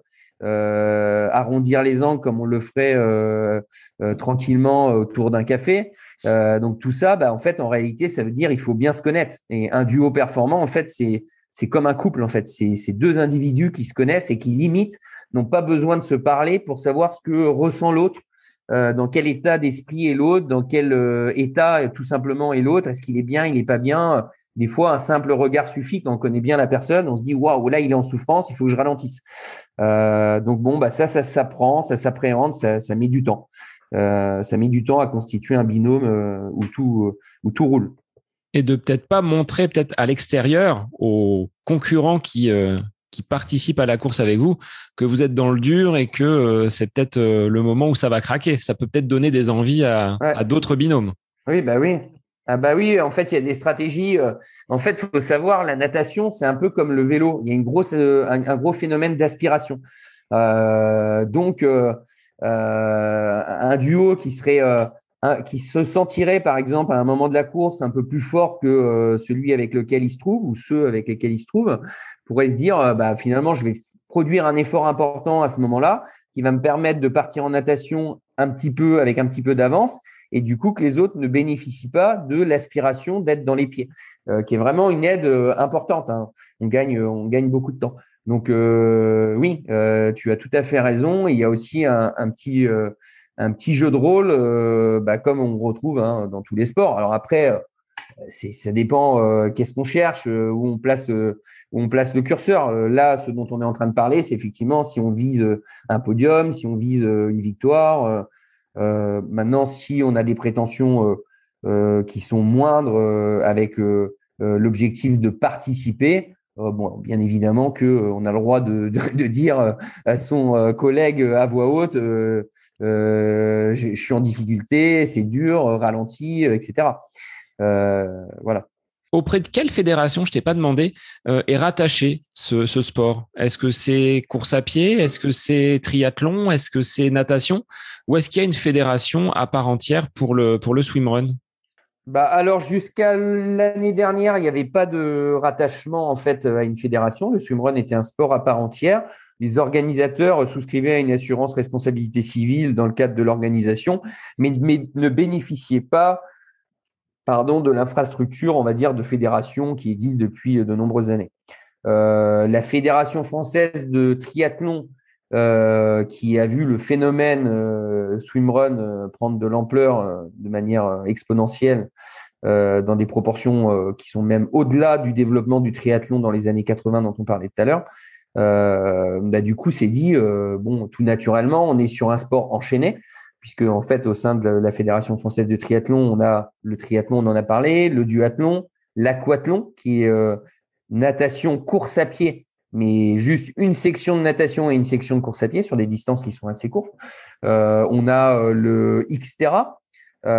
euh, arrondir les angles comme on le ferait euh, euh, tranquillement autour d'un café. Euh, donc, tout ça, bah, en fait, en réalité, ça veut dire il faut bien se connaître. Et un duo performant, en fait, c'est c'est comme un couple. En fait, c'est c'est deux individus qui se connaissent et qui limite n'ont pas besoin de se parler pour savoir ce que ressent l'autre. Euh, dans quel état d'esprit est l'autre, dans quel euh, état tout simplement est l'autre, est-ce qu'il est bien, il n'est pas bien. Des fois, un simple regard suffit quand on connaît bien la personne, on se dit waouh, là il est en souffrance, il faut que je ralentisse. Euh, donc bon, bah ça, ça s'apprend, ça s'appréhende, ça, ça met du temps. Euh, ça met du temps à constituer un binôme euh, où tout euh, où tout roule. Et de peut-être pas montrer peut-être à l'extérieur aux concurrents qui euh, qui participent à la course avec vous, que vous êtes dans le dur et que euh, c'est peut-être euh, le moment où ça va craquer. Ça peut peut-être donner des envies à, Ouais. à d'autres binômes. Oui, bah oui. Ah bah oui, en fait, il y a des stratégies. Euh, en fait, il faut savoir, la natation, c'est un peu comme le vélo. Il y a une grosse, euh, un, un gros phénomène d'aspiration. Euh, donc, euh, euh, un duo qui serait, euh, un, qui se sentirait, par exemple, à un moment de la course, un peu plus fort que euh, celui avec lequel il se trouve ou ceux avec lesquels il se trouve, pourrait se dire, euh, bah finalement, je vais produire un effort important à ce moment-là, qui va me permettre de partir en natation un petit peu avec un petit peu d'avance. Et du coup, que les autres ne bénéficient pas de l'aspiration d'être dans les pieds, euh, qui est vraiment une aide euh, importante. Hein. On gagne, on gagne beaucoup de temps. Donc euh, oui, euh, tu as tout à fait raison. Il y a aussi un, un petit, euh, un petit jeu de rôle, euh, bah, comme on retrouve hein, dans tous les sports. Alors après, c'est, ça dépend. Euh, qu'est-ce qu'on cherche, euh, où on place, euh, où on place le curseur. Euh, là, ce dont on est en train de parler, c'est effectivement si on vise un podium, si on vise une victoire. Euh, Euh, maintenant, si on a des prétentions euh, euh, qui sont moindres euh, avec euh, euh, l'objectif de participer, euh, bon, bien évidemment que euh, on a le droit de, de, de dire à son euh, collègue à voix haute euh, euh, je suis en difficulté, c'est dur, ralenti, et cetera. Euh, voilà. Auprès de quelle fédération, je t'ai pas demandé, euh, est rattaché ce, ce sport? Est-ce que c'est course à pied? Est-ce que c'est triathlon? Est-ce que c'est natation? Ou est-ce qu'il y a une fédération à part entière pour le, pour le swimrun? Bah alors jusqu'à l'année dernière, il n'y avait pas de rattachement en fait à une fédération. Le swimrun était un sport à part entière. Les organisateurs souscrivaient à une assurance responsabilité civile dans le cadre de l'organisation, mais, mais ne bénéficiaient pas pardon, de l'infrastructure, on va dire, de fédération qui existe depuis de nombreuses années. Euh, la Fédération française de triathlon, euh, qui a vu le phénomène euh, swimrun euh, prendre de l'ampleur euh, de manière euh, exponentielle euh, dans des proportions euh, qui sont même au-delà du développement du triathlon dans les années quatre-vingts dont on parlait tout à l'heure, euh, bah, du coup, c'est dit, euh, bon, tout naturellement, on est sur un sport enchaîné, puisque en fait, au sein de la Fédération française de triathlon, on a le triathlon, on en a parlé, le duathlon, l'aquathlon, qui est euh, natation, course à pied, mais juste une section de natation et une section de course à pied sur des distances qui sont assez courtes. Euh, on a euh, le Xterra,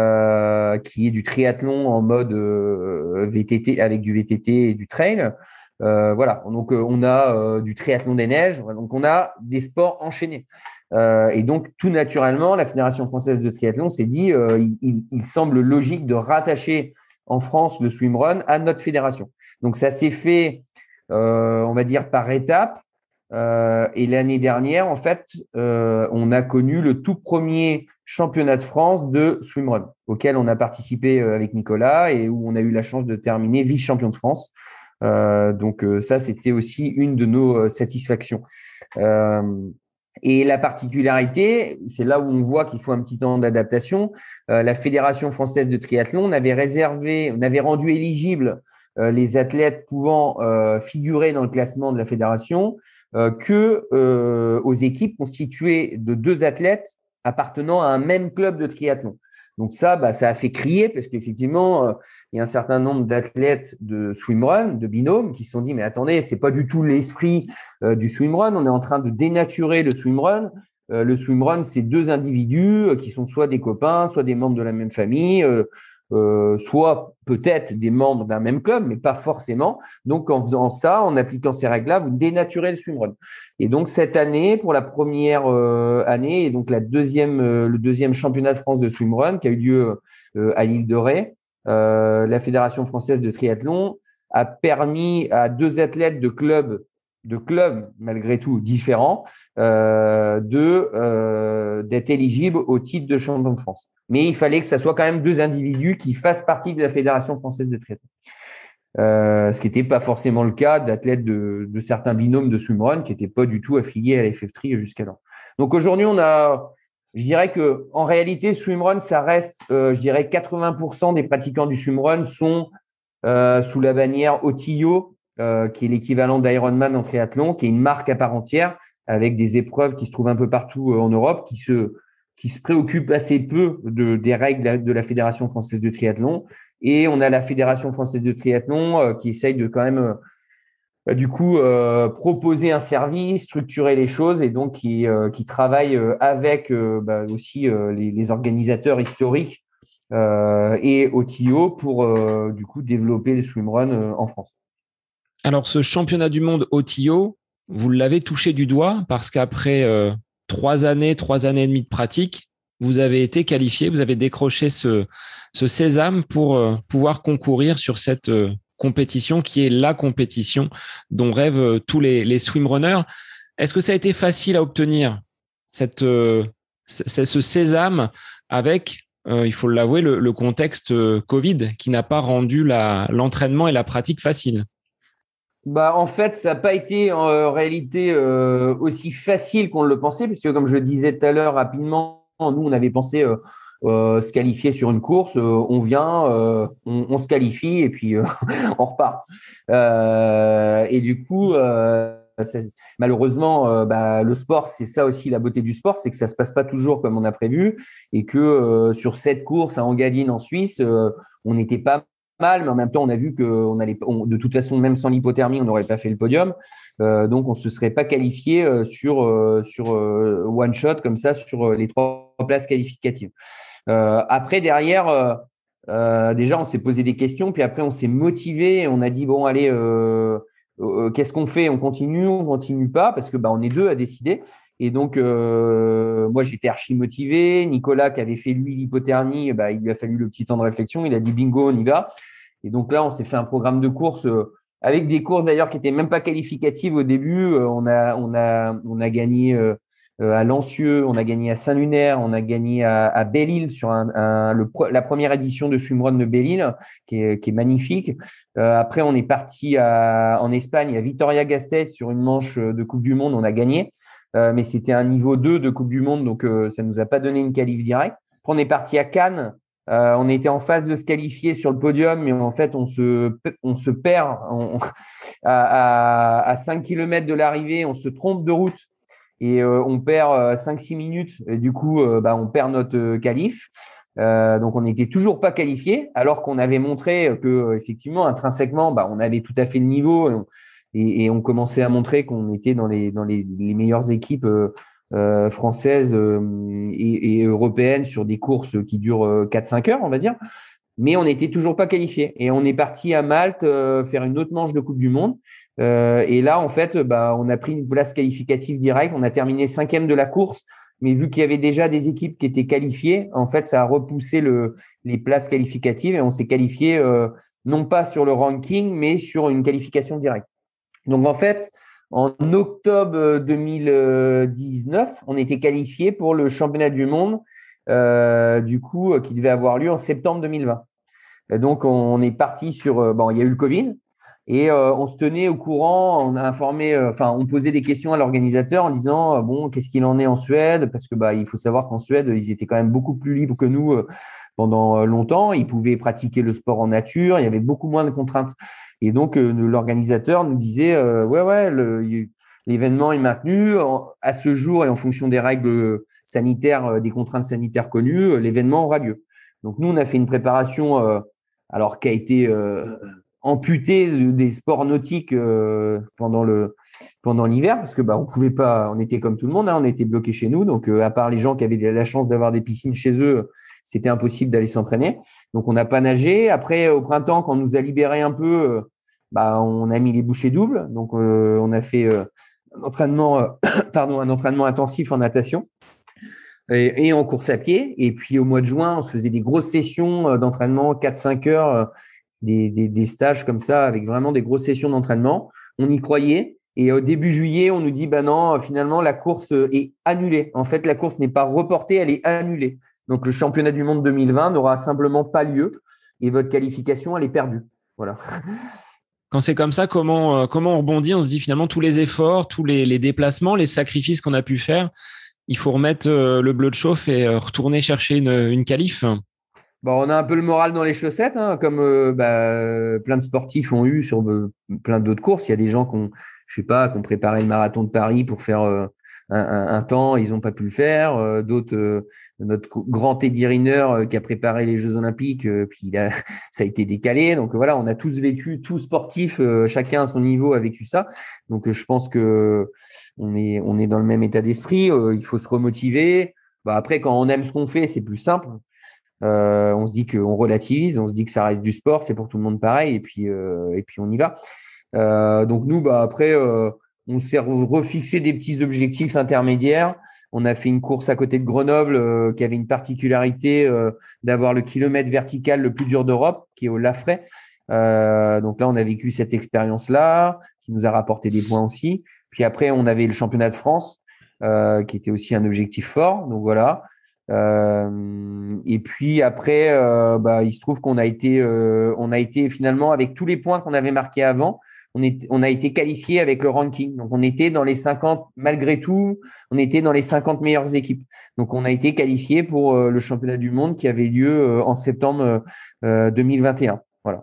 euh, qui est du triathlon en mode euh, V T T, avec du V T T et du trail. Euh, voilà, donc euh, on a euh, du triathlon des neiges, donc on a des sports enchaînés. Euh, et donc, tout naturellement, la Fédération française de triathlon s'est dit, euh, il, il, il semble logique de rattacher en France le swimrun à notre fédération. Donc, ça s'est fait, euh, on va dire, par étapes. Euh, et l'année dernière, en fait, euh, on a connu le tout premier championnat de France de swimrun, auquel on a participé avec Nicolas et où on a eu la chance de terminer vice-champion de France. Euh, donc, euh, ça, c'était aussi une de nos euh, satisfactions. Euh, Et la particularité, c'est là où on voit qu'il faut un petit temps d'adaptation. Euh, la Fédération française de triathlon n'avait réservé, n'avait rendu éligibles euh, les athlètes pouvant euh, figurer dans le classement de la fédération euh, que euh, aux équipes constituées de deux athlètes appartenant à un même club de triathlon. Donc ça, bah, ça a fait crier parce qu'effectivement, euh, il y a un certain nombre d'athlètes de swimrun, de binôme, qui se sont dit mais attendez, c'est pas du tout l'esprit euh, du swimrun. On est en train de dénaturer le swimrun. Euh, le swimrun, c'est deux individus euh, qui sont soit des copains, soit des membres de la même famille, euh, euh, soit peut-être des membres d'un même club, mais pas forcément. Donc en faisant ça, en appliquant ces règles-là, vous dénaturez le swimrun. Et donc cette année, pour la première euh, année, et donc la deuxième, euh, le deuxième championnat de France de swimrun qui a eu lieu euh, à l'île de Ré, euh, la Fédération française de triathlon a permis à deux athlètes de clubs, de clubs malgré tout différents, euh, de euh, d'être éligibles au titre de champion de France. Mais il fallait que ça soit quand même deux individus qui fassent partie de la Fédération française de triathlon. Euh, ce qui n'était pas forcément le cas d'athlètes de, de certains binômes de swimrun qui n'étaient pas du tout affiliés à la F F trois jusqu'alors. Donc aujourd'hui, on a, je dirais que en réalité, swimrun, ça reste, euh, je dirais, quatre-vingts pour cent des pratiquants du swimrun sont euh, sous la bannière Otillo, euh, qui est l'équivalent d'Ironman en triathlon, qui est une marque à part entière avec des épreuves qui se trouvent un peu partout en Europe, qui se qui se préoccupent assez peu de, des règles de la Fédération française de triathlon. Et on a la Fédération française de triathlon euh, qui essaye de quand même, euh, du coup, euh, proposer un service, structurer les choses et donc qui, euh, qui travaille euh, avec euh, bah, aussi euh, les, les organisateurs historiques euh, et O T I O pour, euh, du coup, développer les swimruns euh, en France. Alors, ce championnat du monde O T I O, vous l'avez touché du doigt parce qu'après euh, trois années, trois années et demie de pratique, vous avez été qualifié, vous avez décroché ce, ce sésame pour euh, pouvoir concourir sur cette euh, compétition qui est la compétition dont rêvent euh, tous les, les swimrunners. Est-ce que ça a été facile à obtenir, cette, euh, c- ce sésame avec, euh, il faut l'avouer, le, le contexte euh, Covid qui n'a pas rendu la, l'entraînement et la pratique facile? Bah, en fait, ça n'a pas été en réalité euh, aussi facile qu'on le pensait, puisque comme je le disais tout à l'heure rapidement, nous, on avait pensé euh, euh, se qualifier sur une course, euh, on vient, euh, on, on se qualifie et puis euh, on repart. Euh, et du coup, euh, ça, malheureusement, euh, bah, le sport, c'est ça aussi la beauté du sport, c'est que ça se passe pas toujours comme on a prévu et que euh, sur cette course à Engadine en Suisse, euh, on n'était pas mal, mais en même temps, on a vu que on allait, on, de toute façon, même sans l'hypothermie, on n'aurait pas fait le podium. Euh, donc, on se serait pas qualifié euh, sur euh, sur euh, one shot comme ça sur euh, les trois places qualificatives. Euh, après, derrière, euh, euh, déjà, on s'est posé des questions, puis après, on s'est motivé. Et on a dit bon, allez, euh, euh, qu'est-ce qu'on fait? On continue, on continue pas, parce que bah, on est deux à décider. Et donc, euh, moi, j'étais archi motivé. Nicolas, qui avait fait lui l'hypothermie, bah, il lui a fallu le petit temps de réflexion. Il a dit bingo, on y va. Et donc là, on s'est fait un programme de course euh, avec des courses d'ailleurs qui étaient même pas qualificatives au début. Euh, on a, on a, on a gagné euh, à Lancieux, on a gagné à Saint-Lunaire, on a gagné à, à Belle-Île sur un, un, le, la première édition de swimrun de Belle-Île, qui est, qui est magnifique. Euh, après, on est parti à, en Espagne à Vitoria-Gasteiz sur une manche de Coupe du Monde, on a gagné. Euh, mais c'était un niveau deux de Coupe du Monde, donc euh, ça ne nous a pas donné une qualif directe. Après, on est parti à Cannes. Euh, on était en phase de se qualifier sur le podium, mais en fait, on se, on se perd on, à, à, à cinq kilomètres de l'arrivée, on se trompe de route et euh, on perd cinq six minutes. Et du coup, euh, bah, on perd notre qualif. Euh, donc, on n'était toujours pas qualifié, alors qu'on avait montré que, effectivement, intrinsèquement, bah, on avait tout à fait le niveau. Et on, et, et on commençait à montrer qu'on était dans les, dans les, les meilleures équipes euh, euh, françaises euh, et, et européennes sur des courses qui durent euh, quatre cinq heures, on va dire. Mais on n'était toujours pas qualifié. Et on est parti à Malte euh, faire une autre manche de Coupe du Monde. Euh, et là, en fait, bah, on a pris une place qualificative directe. On a terminé cinquième de la course. Mais vu qu'il y avait déjà des équipes qui étaient qualifiées, en fait, ça a repoussé le, les places qualificatives et on s'est qualifié euh, non pas sur le ranking, mais sur une qualification directe. Donc, en fait, en octobre deux mille dix-neuf, on était qualifié pour le championnat du monde, euh, du coup, qui devait avoir lieu en septembre deux mille vingt. Et donc, on est parti sur… Bon, il y a eu le Covid. Et euh, on se tenait au courant, on a informé, euh, enfin, on posait des questions à l'organisateur en disant euh, bon, qu'est-ce qu'il en est en Suède? Parce que bah, il faut savoir qu'en Suède, ils étaient quand même beaucoup plus libres que nous euh, pendant euh, longtemps. Ils pouvaient pratiquer le sport en nature, il y avait beaucoup moins de contraintes. Et donc, euh, l'organisateur nous disait euh, ouais, ouais, le, l'événement est maintenu en, à ce jour et en fonction des règles sanitaires, euh, des contraintes sanitaires connues, euh, l'événement aura lieu. Donc, nous, on a fait une préparation, euh, alors qui a été euh, amputé des sports nautiques euh, pendant le pendant l'hiver parce que bah on pouvait pas, on était comme tout le monde, hein, on était bloqué chez nous, donc euh, à part les gens qui avaient la chance d'avoir des piscines chez eux, c'était impossible d'aller s'entraîner. Donc on n'a pas nagé. Après au printemps, quand on nous a libéré un peu, euh, bah on a mis les bouchées doubles, donc euh, on a fait euh, un entraînement, euh, pardon, un entraînement intensif en natation. Et, et en course à pied. Et puis au mois de juin, on se faisait des grosses sessions d'entraînement, quatre cinq heures, des, des, des stages comme ça, avec vraiment des grosses sessions d'entraînement. On y croyait. Et au début juillet, on nous dit, bah non, finalement, la course est annulée. En fait, la course n'est pas reportée, elle est annulée. Donc, le championnat du monde deux mille vingt n'aura simplement pas lieu et votre qualification, elle est perdue. Voilà. Quand c'est comme ça, comment, euh, comment on rebondit? On se dit finalement tous les efforts, tous les, les déplacements, les sacrifices qu'on a pu faire, il faut remettre euh, le bleu de chauffe et euh, retourner chercher une, une qualif. Bon, on a un peu le moral dans les chaussettes, hein, comme euh, bah, plein de sportifs ont eu sur euh, plein d'autres courses. Il y a des gens qui ont, je sais pas, qui ont préparé le marathon de Paris pour faire euh, un, un, un temps, ils n'ont pas pu le faire. Euh, d'autres, euh, notre grand Teddy Riner euh, qui a préparé les Jeux Olympiques, euh, puis il a, ça a été décalé. Donc voilà, on a tous vécu, tous sportifs, euh, chacun à son niveau a vécu ça. Donc euh, je pense que on est, on est dans le même état d'esprit. Euh, il faut se remotiver. Bah, après, quand on aime ce qu'on fait, c'est plus simple. Euh, on se dit qu'on relativise, on se dit que ça reste du sport, c'est pour tout le monde pareil, et puis euh, et puis on y va. Euh, donc nous, bah après, euh, on s'est refixé des petits objectifs intermédiaires. On a fait une course à côté de Grenoble euh, qui avait une particularité euh, d'avoir le kilomètre vertical le plus dur d'Europe, qui est au Lafray. Euh, donc là, on a vécu cette expérience-là, qui nous a rapporté des points aussi. Puis après, on avait le championnat de France, euh, qui était aussi un objectif fort. Donc voilà. Euh, et puis après, euh, bah, il se trouve qu'on a été, euh, on a été finalement avec tous les points qu'on avait marqués avant, on, est, on a été qualifié avec le ranking. Donc on était dans les cinquante, malgré tout, on était dans les cinquante meilleures équipes. Donc on a été qualifié pour euh, le championnat du monde qui avait lieu euh, en septembre euh, deux mille vingt et un. Voilà.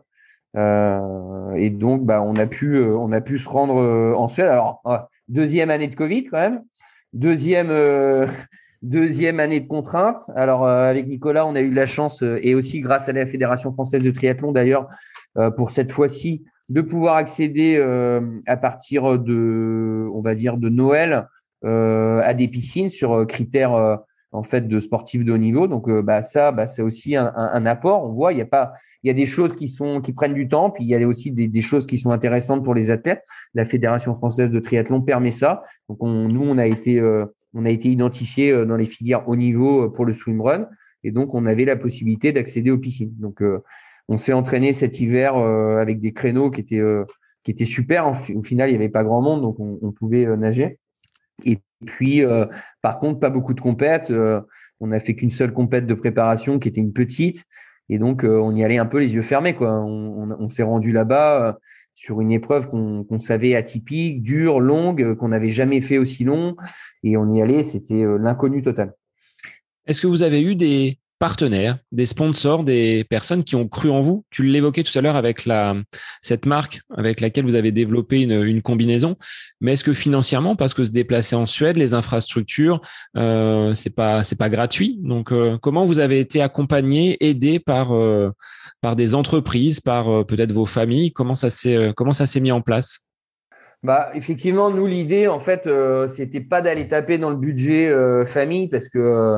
Euh, et donc bah, on a pu, euh, on a pu se rendre euh, en Suède. Alors euh, deuxième année de Covid quand même, deuxième. Euh, Deuxième année de contrainte. Alors, euh, avec Nicolas, on a eu de la chance, euh, et aussi grâce à la Fédération française de triathlon d'ailleurs, euh, pour cette fois-ci, de pouvoir accéder euh, à partir de, on va dire, de Noël euh, à des piscines sur euh, critères euh, en fait de sportifs de haut niveau. Donc, euh, bah, ça, bah, c'est aussi un, un, un apport. On voit, il y a pas, il y a des choses qui sont qui prennent du temps, puis il y a aussi des, des choses qui sont intéressantes pour les athlètes. La Fédération française de triathlon permet ça. Donc, on, nous, on a été euh, on a été identifié dans les filières haut niveau pour le swimrun et donc on avait la possibilité d'accéder aux piscines. Donc euh, on s'est entraîné cet hiver euh, avec des créneaux qui étaient euh, qui étaient super. Au final, il n'y avait pas grand monde, donc on, on pouvait euh, nager. Et puis, euh, par contre, pas beaucoup de compètes. Euh, on n'a fait qu'une seule compète de préparation qui était une petite, et donc euh, on y allait un peu les yeux fermés, quoi. On, on, on s'est rendu là-bas. Euh, sur une épreuve qu'on qu'on savait atypique, dure, longue, qu'on n'avait jamais fait aussi long. Et on y allait, c'était l'inconnu total. Est-ce que vous avez eu des partenaires, des sponsors, des personnes qui ont cru en vous? Tu l'évoquais tout à l'heure avec la, cette marque avec laquelle vous avez développé une, une combinaison. Mais est-ce que financièrement, parce que se déplacer en Suède, les infrastructures, euh, c'est pas, c'est pas gratuit. Donc, euh, comment vous avez été accompagné, aidé par, euh, par des entreprises, par euh, peut-être vos familles? Comment ça s'est, euh, comment ça s'est mis en place? Bah, effectivement, nous, l'idée, en fait, euh, c'était pas d'aller taper dans le budget euh, famille parce que euh,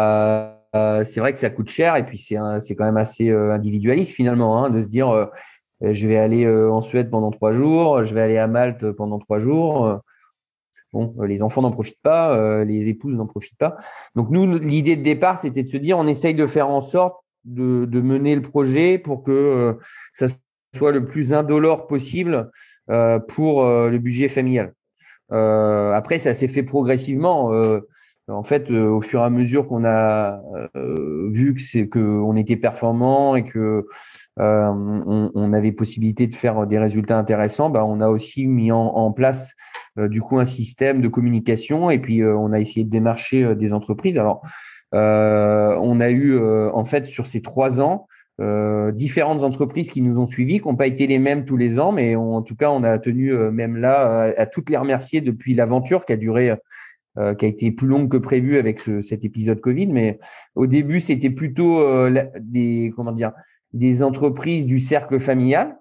bah, euh, c'est vrai que ça coûte cher et puis c'est un, c'est quand même assez euh, individualiste finalement, hein, de se dire euh, je vais aller euh, en Suède pendant trois jours, je vais aller à Malte pendant trois jours. Bon, les enfants n'en profitent pas, euh, les épouses n'en profitent pas. Donc nous, l'idée de départ, c'était de se dire, on essaye de faire en sorte de, de mener le projet pour que euh, ça soit le plus indolore possible euh, pour euh, le budget familial. Euh, après, ça s'est fait progressivement. Euh, en fait, euh, au fur et à mesure qu'on a euh, vu que c'est que on était performant et que euh, on, on avait possibilité de faire des résultats intéressants, bah, on a aussi mis en, en place euh, du coup un système de communication et puis euh, on a essayé de démarcher euh, des entreprises. Alors, euh, on a eu euh, en fait sur ces trois ans euh, différentes entreprises qui nous ont suivis, qui n'ont pas été les mêmes tous les ans, mais on, en tout cas, on a tenu euh, même là à, à toutes les remercier depuis l'aventure qui a duré, euh, qui a été plus longue que prévu avec ce, cet épisode Covid. Mais au début, c'était plutôt euh, la, des comment dire des entreprises du cercle familial.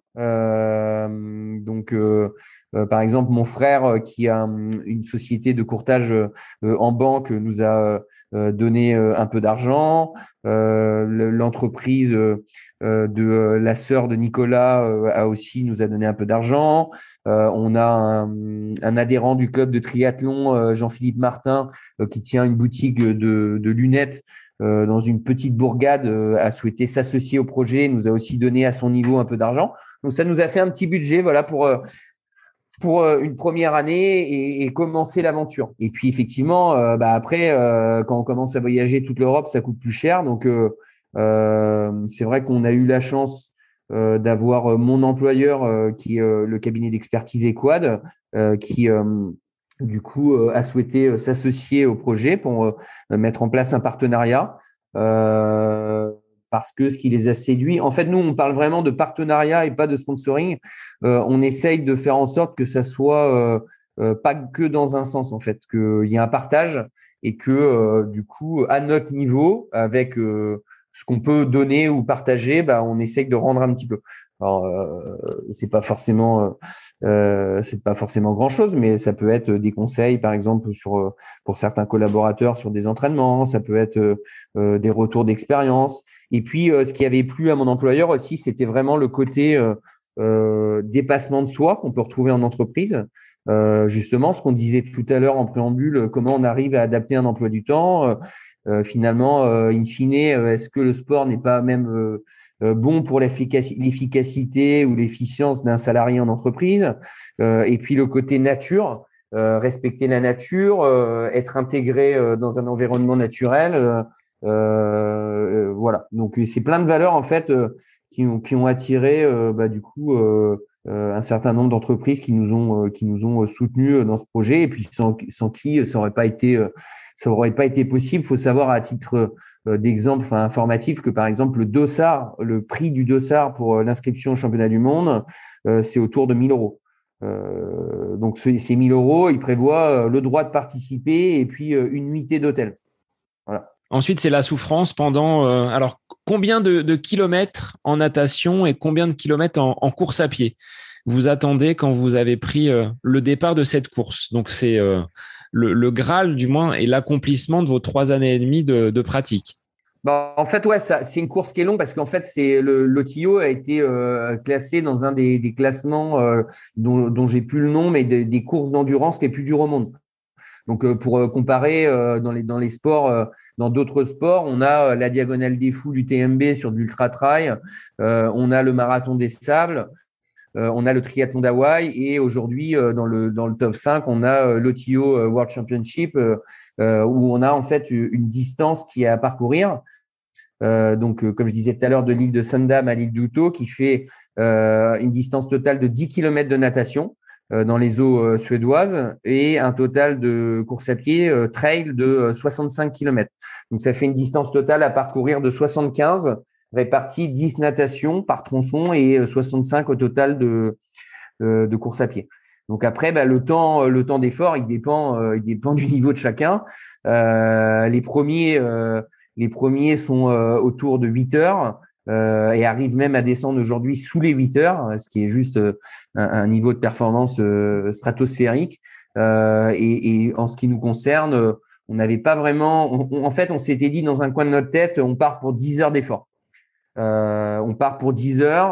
Euh, donc, euh, euh, par exemple, mon frère euh, qui a um, une société de courtage euh, en banque nous a euh, donné euh, un peu d'argent. Euh, l'entreprise euh, de euh, la sœur de Nicolas euh, a aussi nous a donné un peu d'argent. Euh, on a un, un adhérent du club de triathlon, euh, Jean-Philippe Martin, euh, qui tient une boutique de, de lunettes euh, dans une petite bourgade, euh, a souhaité s'associer au projet, nous a aussi donné à son niveau un peu d'argent. Donc ça nous a fait un petit budget, voilà, pour euh, pour euh, une première année et, et commencer l'aventure. Et puis effectivement, euh, bah après, euh, quand on commence à voyager toute l'Europe, ça coûte plus cher. Donc euh, euh, c'est vrai qu'on a eu la chance euh, d'avoir mon employeur, euh, qui est euh, le cabinet d'expertise Equad, euh, qui euh, du coup euh, a souhaité euh, s'associer au projet pour euh, mettre en place un partenariat. Euh, parce que ce qui les a séduits, en fait, nous, on parle vraiment de partenariat et pas de sponsoring. Euh, on essaye de faire en sorte que ça soit euh, euh, pas que dans un sens, en fait, qu'il y ait un partage et que euh, du coup, à notre niveau, avec euh, ce qu'on peut donner ou partager, bah, on essaye de rendre un petit peu. Alors, euh, c'est pas forcément, euh, c'est pas forcément grand chose, mais ça peut être des conseils, par exemple, sur pour certains collaborateurs sur des entraînements, ça peut être euh, des retours d'expérience. Et puis, euh, ce qui avait plu à mon employeur aussi, c'était vraiment le côté euh, euh, dépassement de soi qu'on peut retrouver en entreprise. Euh, justement, ce qu'on disait tout à l'heure en préambule, comment on arrive à adapter un emploi du temps. Euh, euh, finalement, euh, in fine, euh, est-ce que le sport n'est pas même euh, euh, bon pour l'efficaci- l'efficacité ou l'efficience d'un salarié en entreprise? Euh, et puis le côté nature, euh, respecter la nature, euh, être intégré euh, dans un environnement naturel. Euh, euh, voilà. Donc c'est plein de valeurs en fait euh, qui ont qui ont attiré euh, bah, du coup euh, euh, un certain nombre d'entreprises qui nous ont euh, qui nous ont soutenus dans ce projet et puis sans sans qui ça aurait pas été euh, ça aurait pas été possible. Il faut savoir à titre euh, d'exemple, enfin informatif, que par exemple le dossard, le prix du dossard pour euh, l'inscription au championnat du monde, euh, c'est autour de mille euros. Euh, donc ces, ces mille euros, ils prévoient euh, le droit de participer et puis euh, une nuitée d'hôtel. Voilà. Ensuite, c'est la souffrance pendant… Euh, alors, combien de, de kilomètres en natation et combien de kilomètres en, en course à pied vous attendez quand vous avez pris euh, le départ de cette course? Donc, c'est euh, le, le Graal, du moins, et l'accomplissement de vos trois années et demie de, de pratique. Bah, en fait, ouais, ça, c'est une course qui est longue parce qu'en fait, c'est le l'O T I O a été euh, classé dans un des, des classements euh, dont, dont j'ai plus le nom, mais des, des courses d'endurance les plus dures au monde. Donc, euh, pour euh, comparer euh, dans les dans les sports, euh, dans d'autres sports, on a euh, la Diagonale des Fous du T M B sur de l'ultra trail, euh, on a le marathon des sables, euh, on a le triathlon d'Hawaï et aujourd'hui euh, dans le dans le top cinq, on a euh, l'O T I O World Championship euh, euh, où on a en fait une distance qui est à parcourir. Euh, donc, euh, comme je disais tout à l'heure, de l'île de Sandam à l'île d'Uto, qui fait euh, une distance totale de dix kilomètres de natation euh, dans les eaux euh, suédoises et un total de course à pied euh, trail de euh, soixante-cinq kilomètres. Donc, ça fait une distance totale à parcourir de soixante-quinze, répartie dix natations par tronçon et euh, soixante-cinq au total de, euh, de course à pied. Donc après, bah, le temps, le temps d'effort, il dépend, euh, il dépend du niveau de chacun. Euh, les premiers, euh, les premiers sont euh, autour de huit heures euh, et arrivent même à descendre aujourd'hui sous les huit heures, ce qui est juste euh, un, un niveau de performance euh, stratosphérique. Euh, et, et en ce qui nous concerne, on n'avait pas vraiment. On, on, en fait, on s'était dit dans un coin de notre tête, on part pour dix heures d'effort. Euh, on part pour dix heures.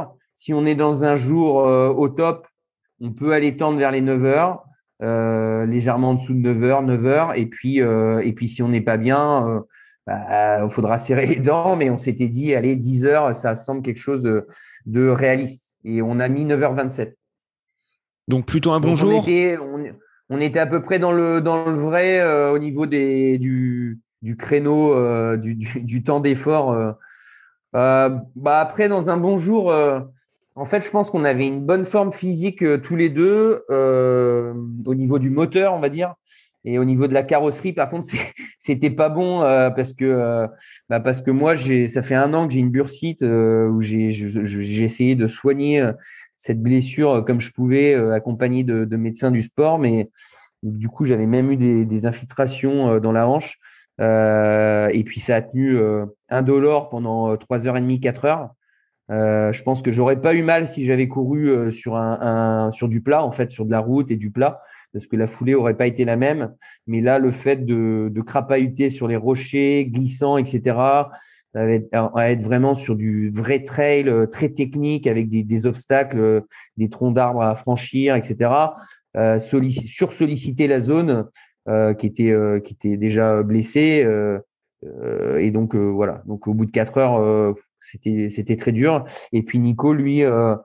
si on est dans un jour euh, au top, on peut aller tendre vers les neuf heures, euh, légèrement en dessous de neuf heures, neuf heures. Et puis, euh, et puis si on n'est pas bien, euh, bah, il faudra serrer les dents. Mais on s'était dit, allez, dix heures, ça semble quelque chose de réaliste. Et on a mis neuf heures vingt-sept. Donc plutôt un bon Donc on jour. était, on, on était à peu près dans le, dans le vrai euh, au niveau des, du, du créneau, euh, du, du, du temps d'effort. Euh. Euh, bah après, dans un bon jour, euh, en fait, je pense qu'on avait une bonne forme physique euh, tous les deux euh, au niveau du moteur, on va dire. Et au niveau de la carrosserie, par contre, c'est- c'était pas bon euh, parce que euh, bah parce que moi, j'ai ça fait un an que j'ai une bursite euh, où j'ai je- je- j'ai essayé de soigner euh, cette blessure euh, comme je pouvais, euh, accompagné de, de médecins du sport, mais du coup, j'avais même eu des, des infiltrations euh, dans la hanche. Euh, et puis, ça a tenu euh, indolore pendant euh, trois heures et demie, quatre heures. Euh, je pense que j'aurais pas eu mal si j'avais couru euh, sur un, un- sur du plat, en fait, sur de la route et du plat, parce que la foulée aurait pas été la même. Mais là, le fait de, de crapahuter sur les rochers, glissant, et cetera, à être, à être vraiment sur du vrai trail euh, très technique avec des, des obstacles, euh, des troncs d'arbres à franchir, et cetera. Euh, sollici- sursolliciter la zone euh, qui était euh, qui était déjà blessée. Euh, euh, et donc euh, voilà. Donc au bout de quatre heures, euh, c'était c'était très dur. Et puis Nico, lui, euh,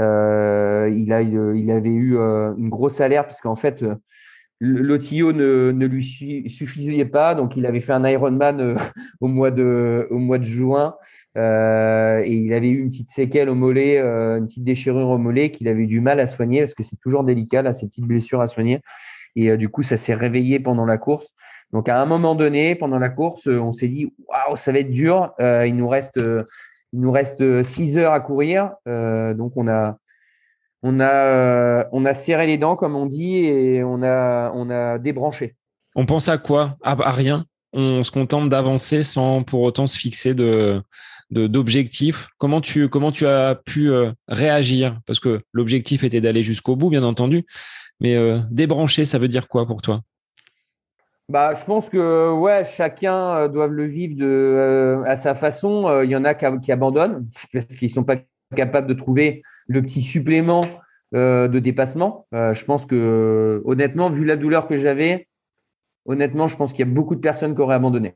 euh, il a il avait eu euh, une grosse alerte parce qu'en fait euh, l'O T I O ne, ne lui su- suffisait pas, donc il avait fait un Ironman euh, au mois de au mois de juin euh, et il avait eu une petite séquelle au mollet, euh, une petite déchirure au mollet qu'il avait eu du mal à soigner parce que c'est toujours délicat là, ces petites blessures à soigner. Et euh, du coup, ça s'est réveillé pendant la course. Donc, à un moment donné, pendant la course, euh, on s'est dit, waouh, ça va être dur. Euh, il nous reste, euh, il nous reste euh, six heures à courir. Euh, donc, on a, on a, euh, on a serré les dents, comme on dit, et on a, on a débranché. On pense à quoi? À, à rien. On se contente d'avancer sans pour autant se fixer de, de- d'objectifs. Comment tu, comment tu as pu euh, réagir? Parce que l'objectif était d'aller jusqu'au bout, bien entendu. Mais euh, débrancher, ça veut dire quoi pour toi? Bah, je pense que ouais, chacun euh, doit le vivre de, euh, à sa façon. Euh, Il y en a qui, qui abandonnent parce qu'ils sont pas capables de trouver le petit supplément euh, de dépassement. Euh, je pense que honnêtement, vu la douleur que j'avais, honnêtement, je pense qu'il y a beaucoup de personnes qui auraient abandonné.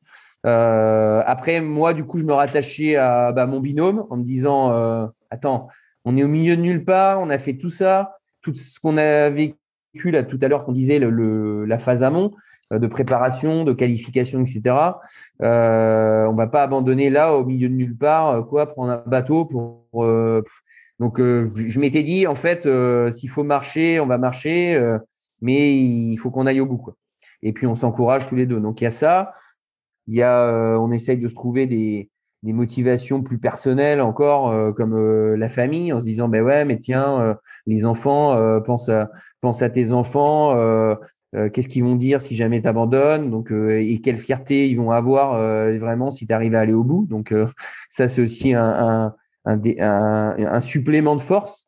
Euh, après, moi, du coup, je me rattachais à bah, mon binôme en me disant, euh, attends, on est au milieu de nulle part, on a fait tout ça, tout ce qu'on a vécu là tout à l'heure, qu'on disait le, le- la phase amont euh, de préparation, de qualification, et cetera. Euh, on va pas abandonner là au milieu de nulle part, euh, quoi, prendre un bateau pour. euh, donc, euh, je je m'étais dit, en fait, euh, s'il faut marcher, on va marcher, euh, mais il faut qu'on aille au bout, quoi. Et puis, on s'encourage tous les deux. Donc, il y a ça. Il y a, euh, on essaye de se trouver des, des motivations plus personnelles encore, euh, comme euh, la famille, en se disant, ben ouais, mais tiens, euh, les enfants, euh, pense à, pense à tes enfants, euh, euh, qu'est-ce qu'ils vont dire si jamais tu abandonnes, donc, euh, et quelle fierté ils vont avoir euh, vraiment si tu arrives à aller au bout. Donc, euh, ça, c'est aussi un, un, un, dé- un, un supplément de force.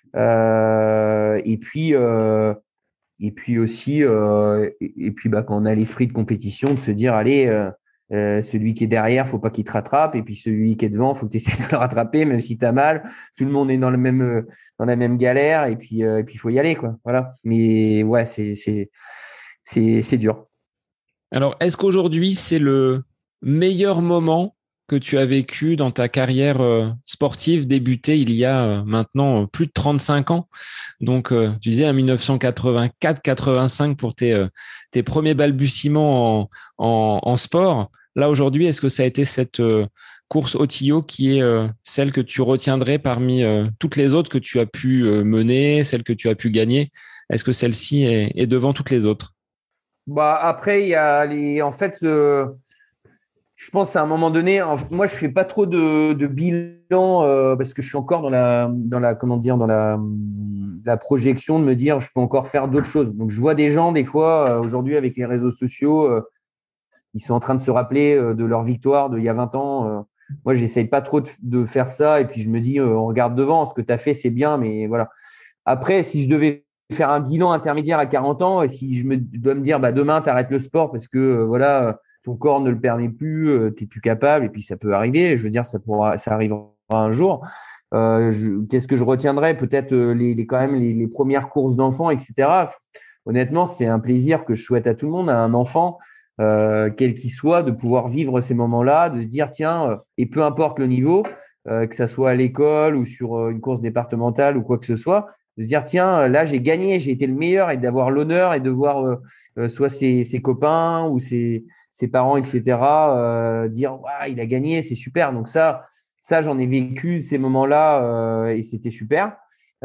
Euh, et puis, euh, et puis aussi, euh, et, et puis bah, quand on a l'esprit de compétition, de se dire, allez, euh, euh, celui qui est derrière, faut pas qu'il te rattrape, et puis celui qui est devant, faut que tu essaies de le rattraper, même si tu as mal. Tout le monde est dans le même, euh, dans la même galère, et puis, euh, et puis il faut y aller, quoi. Voilà. Mais ouais, c'est, c'est, c'est, c'est dur. Alors, est-ce qu'aujourd'hui, c'est le meilleur moment que tu as vécu dans ta carrière euh, sportive débutée il y a euh, maintenant euh, plus de trente-cinq ans? Donc, euh, tu disais en dix-neuf cent quatre-vingt-quatre quatre-vingt-cinq pour tes, euh, tes premiers balbutiements en, en, en sport. Là, aujourd'hui, est-ce que ça a été cette euh, course au Tio qui est euh, celle que tu retiendrais parmi euh, toutes les autres que tu as pu euh, mener, celle que tu as pu gagner? Est-ce que celle-ci est, est devant toutes les autres? Bah, après, il y a les, en fait, euh, je pense à un moment donné, en- moi je fais pas trop de, de bilan euh, parce que je suis encore dans la, dans la, comment dire, dans la, la projection de me dire je peux encore faire d'autres choses. Donc je vois des gens des fois euh, aujourd'hui avec les réseaux sociaux, euh, ils sont en train de se rappeler euh, de leur victoire d'il y a vingt ans. Euh, moi j'essaye pas trop de, de faire ça et puis je me dis euh, on regarde devant, ce que tu as fait c'est bien, mais voilà. Après si je devais faire un bilan intermédiaire à quarante ans et si je me dois me dire bah demain tu arrêtes le sport parce que euh, voilà ton corps ne le permet plus, euh, tu n'es plus capable, et puis ça peut arriver, je veux dire, ça pourra, ça arrivera un jour. Euh, je, qu'est-ce que je retiendrai? Peut-être euh, les, les, quand même les, les premières courses d'enfants, et cetera. Honnêtement, c'est un plaisir que je souhaite à tout le monde, à un enfant, euh, quel qu'il soit, de pouvoir vivre ces moments-là, de se dire, tiens, euh, et peu importe le niveau, euh, que ça soit à l'école ou sur euh, une course départementale ou quoi que ce soit, de se dire, tiens, là, j'ai gagné, j'ai été le meilleur, et d'avoir l'honneur et de voir euh, euh, soit ses, ses copains ou ses, ses parents, et cetera, euh, dire, ouais, il a gagné, c'est super. Donc ça, ça j'en ai vécu ces moments-là euh, et c'était super.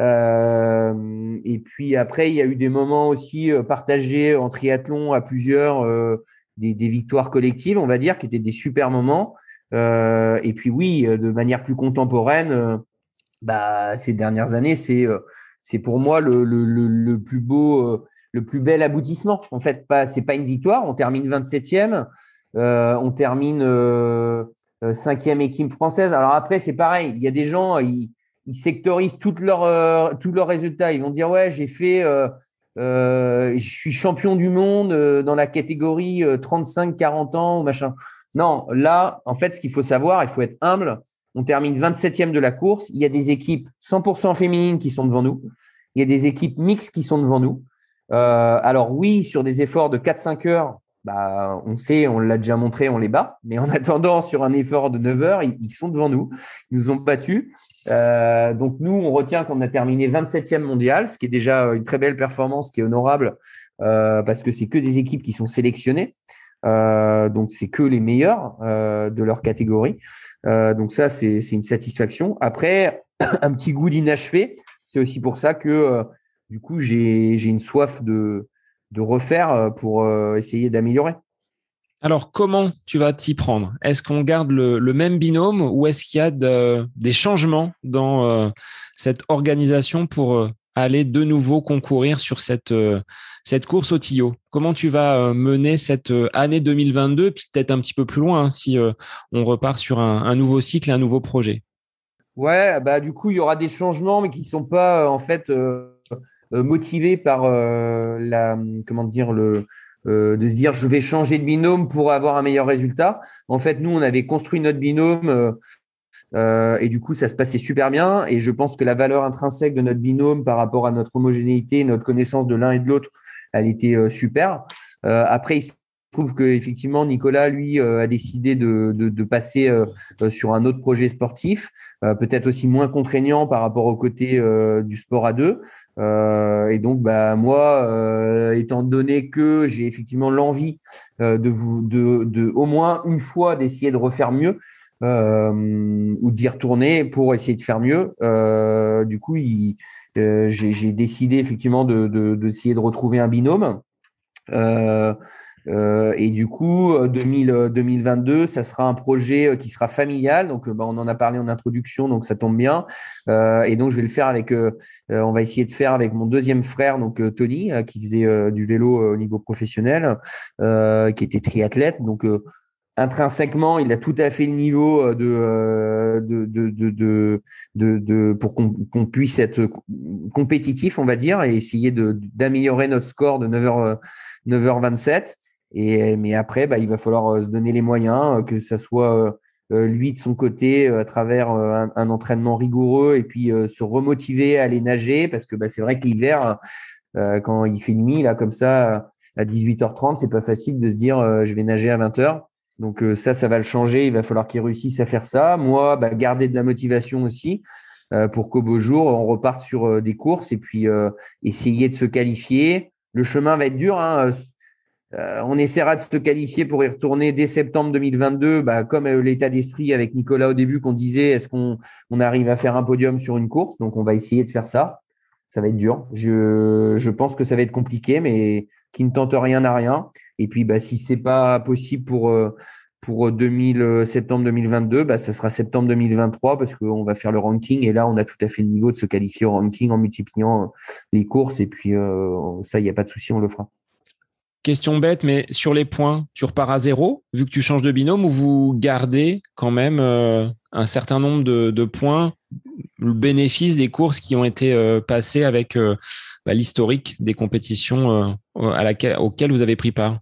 Euh, et puis après, il y a eu des moments aussi euh, partagés en triathlon à plusieurs, euh, des, des victoires collectives, on va dire, qui étaient des super moments. Euh, et puis oui, euh, de manière plus contemporaine, euh, bah, ces dernières années, c'est euh, c'est pour moi le, le, le, le plus beau, euh, le plus bel aboutissement. En fait, pas, c'est pas une victoire. On termine vingt-septième, euh, on termine euh, euh, cinquième équipe française. Alors après, c'est pareil. Il y a des gens, ils, ils sectorisent toutes leurs euh, tous leurs résultats. Ils vont dire ouais, j'ai fait, euh, euh, je suis champion du monde euh, dans la catégorie euh, trente-cinq quarante ans, machin. Non, là, en fait, ce qu'il faut savoir, il faut être humble. On termine vingt-septième de la course. Il y a des équipes cent pour cent féminines qui sont devant nous. Il y a des équipes mixtes qui sont devant nous. Euh, alors oui, sur des efforts de quatre cinq heures, bah, on sait, on l'a déjà montré, on les bat. Mais en attendant, sur un effort de neuf heures, ils, ils sont devant nous. Ils nous ont battus. Euh, donc nous, on retient qu'on a terminé vingt-septième mondial, ce qui est déjà une très belle performance, qui est honorable euh, parce que c'est que des équipes qui sont sélectionnées. Euh, donc c'est que les meilleurs euh, de leur catégorie. Euh, donc ça, c'est, c'est une satisfaction. Après, un petit goût d'inachevé. C'est aussi pour ça que euh, du coup, j'ai, j'ai une soif de, de refaire pour euh, essayer d'améliorer. Alors, comment tu vas t'y prendre? Est-ce qu'on garde le, le même binôme ou est-ce qu'il y a de, des changements dans euh, cette organisation pour euh, aller de nouveau concourir sur cette, euh, cette course au Tillot? Comment tu vas euh, mener cette euh, année deux mille vingt-deux, puis peut-être un petit peu plus loin hein, si euh, on repart sur un, un nouveau cycle, un nouveau projet? Ouais, bah du coup, il y aura des changements, mais qui sont pas euh, en fait euh, euh, motivés par euh, la, comment dire, le, euh, de se dire je vais changer de binôme pour avoir un meilleur résultat. En fait, nous, on avait construit notre binôme euh, euh, et du coup, ça se passait super bien. Et je pense que la valeur intrinsèque de notre binôme par rapport à notre homogénéité, notre connaissance de l'un et de l'autre, elle était euh, super. Euh, après, il se trouve que effectivement Nicolas, lui, euh, a décidé de, de, de passer euh, sur un autre projet sportif, euh, peut-être aussi moins contraignant par rapport au côté euh, du sport à deux. Euh, et donc, bah moi, euh, étant donné que j'ai effectivement l'envie euh, de vous, de, de au moins une fois d'essayer de refaire mieux. Euh, ou d'y retourner pour essayer de faire mieux. Euh, du coup, il, euh, j'ai, j'ai décidé effectivement de, de, d'essayer de retrouver un binôme. Euh, euh, et du coup, deux mille, deux mille vingt-deux, ça sera un projet qui sera familial. Donc, bah, on en a parlé en introduction, donc ça tombe bien. Euh, et donc, je vais le faire avec. Euh, on va essayer de faire avec mon deuxième frère, donc euh, Tony, euh, qui faisait euh, du vélo euh, au niveau professionnel, euh, qui était triathlète. Donc, euh, intrinsèquement, il a tout à fait le niveau de euh, de, de, de, de, de, de pour qu'on, qu'on puisse être compétitif, on va dire, et essayer de d'améliorer notre score de neuf heures neuf heures vingt-sept. Et mais après, bah, il va falloir se donner les moyens, que ça soit euh, lui de son côté à travers euh, un, un entraînement rigoureux et puis euh, se remotiver à aller nager, parce que bah, c'est vrai que l'hiver, euh, quand il fait nuit là comme ça à dix-huit heures trente, c'est pas facile de se dire euh, je vais nager à vingt heures. Donc euh, ça, ça va le changer. Il va falloir qu'il réussisse à faire ça. Moi, bah, garder de la motivation aussi euh, pour qu'au beau jour, on reparte sur euh, des courses et puis euh, essayer de se qualifier. Le chemin va être dur. Hein. Euh, on essaiera de se qualifier pour y retourner dès septembre deux mille vingt-deux, bah, comme euh, l'état d'esprit avec Nicolas au début qu'on disait, est-ce qu'on on arrive à faire un podium sur une course? Donc, on va essayer de faire ça. Ça va être dur. Je, je pense que ça va être compliqué, mais qui ne tente rien n'a rien. Et puis, bah, si c'est pas possible pour, euh, pour deux mille, euh, septembre deux mille vingt-deux, bah, ça sera septembre deux mille vingt-trois parce qu'on va faire le ranking. Et là, on a tout à fait le niveau de se qualifier au ranking en multipliant les courses. Et puis, euh, ça, il n'y a pas de souci, on le fera. Question bête, mais sur les points, tu repars à zéro vu que tu changes de binôme ou vous gardez quand même euh, un certain nombre de, de points, le bénéfice des courses qui ont été euh, passées avec euh, bah, l'historique des compétitions euh, à laquelle, auxquelles vous avez pris part?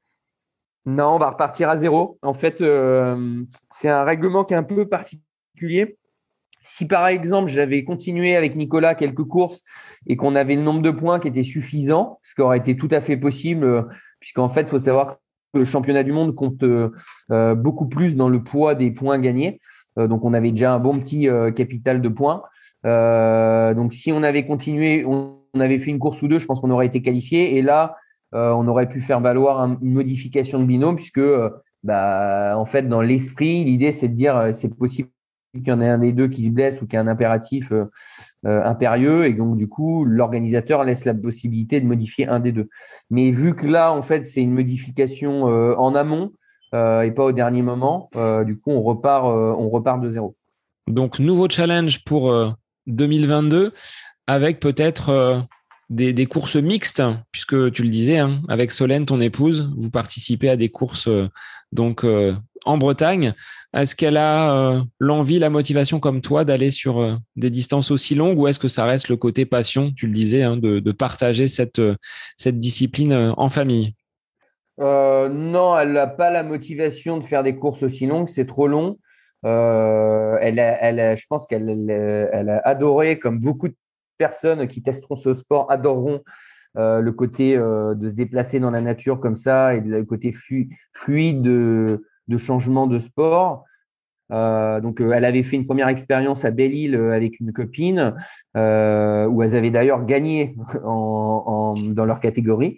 Non, on va repartir à zéro. En fait, euh, c'est un règlement qui est un peu particulier. Si par exemple, j'avais continué avec Nicolas quelques courses et qu'on avait le nombre de points qui était suffisant, ce qui aurait été tout à fait possible, euh, puisqu'en fait, il faut savoir que le championnat du monde compte euh, euh, beaucoup plus dans le poids des points gagnés. Euh, donc, on avait déjà un bon petit euh, capital de points. Euh, donc, si on avait continué, on, on avait fait une course ou deux, je pense qu'on aurait été qualifié. Et là, euh, on aurait pu faire valoir un, une modification de binôme, puisque, euh, bah, en fait, dans l'esprit, l'idée, c'est de dire, euh, c'est possible qu'il y en ait un des deux qui se blesse ou qu'il y a un impératif euh, euh, impérieux. Et donc, du coup, l'organisateur laisse la possibilité de modifier un des deux. Mais vu que là, en fait, c'est une modification euh, en amont euh, et pas au dernier moment, euh, du coup, on repart, euh, on repart de zéro. Donc, nouveau challenge pour euh, deux mille vingt-deux avec peut-être euh, des, des courses mixtes, puisque tu le disais, hein, avec Solène, ton épouse, vous participez à des courses euh, donc euh, en Bretagne. Est-ce qu'elle a euh, l'envie, la motivation comme toi d'aller sur euh, des distances aussi longues, ou est-ce que ça reste le côté passion, tu le disais, hein, de, de partager cette, euh, cette discipline euh, en famille? Euh, non, elle n'a pas la motivation de faire des courses aussi longues, c'est trop long. Euh, elle a, elle a- je pense qu'elle elle, elle a adoré, comme beaucoup de personnes qui testeront ce sport, adoreront euh, le côté euh, de se déplacer dans la nature comme ça et le côté flu- fluide de, de changement de sport. Euh, donc, euh, elle avait fait une première expérience à Belle-Île euh, avec une copine, euh, où elles avaient d'ailleurs gagné en, en- dans leur catégorie.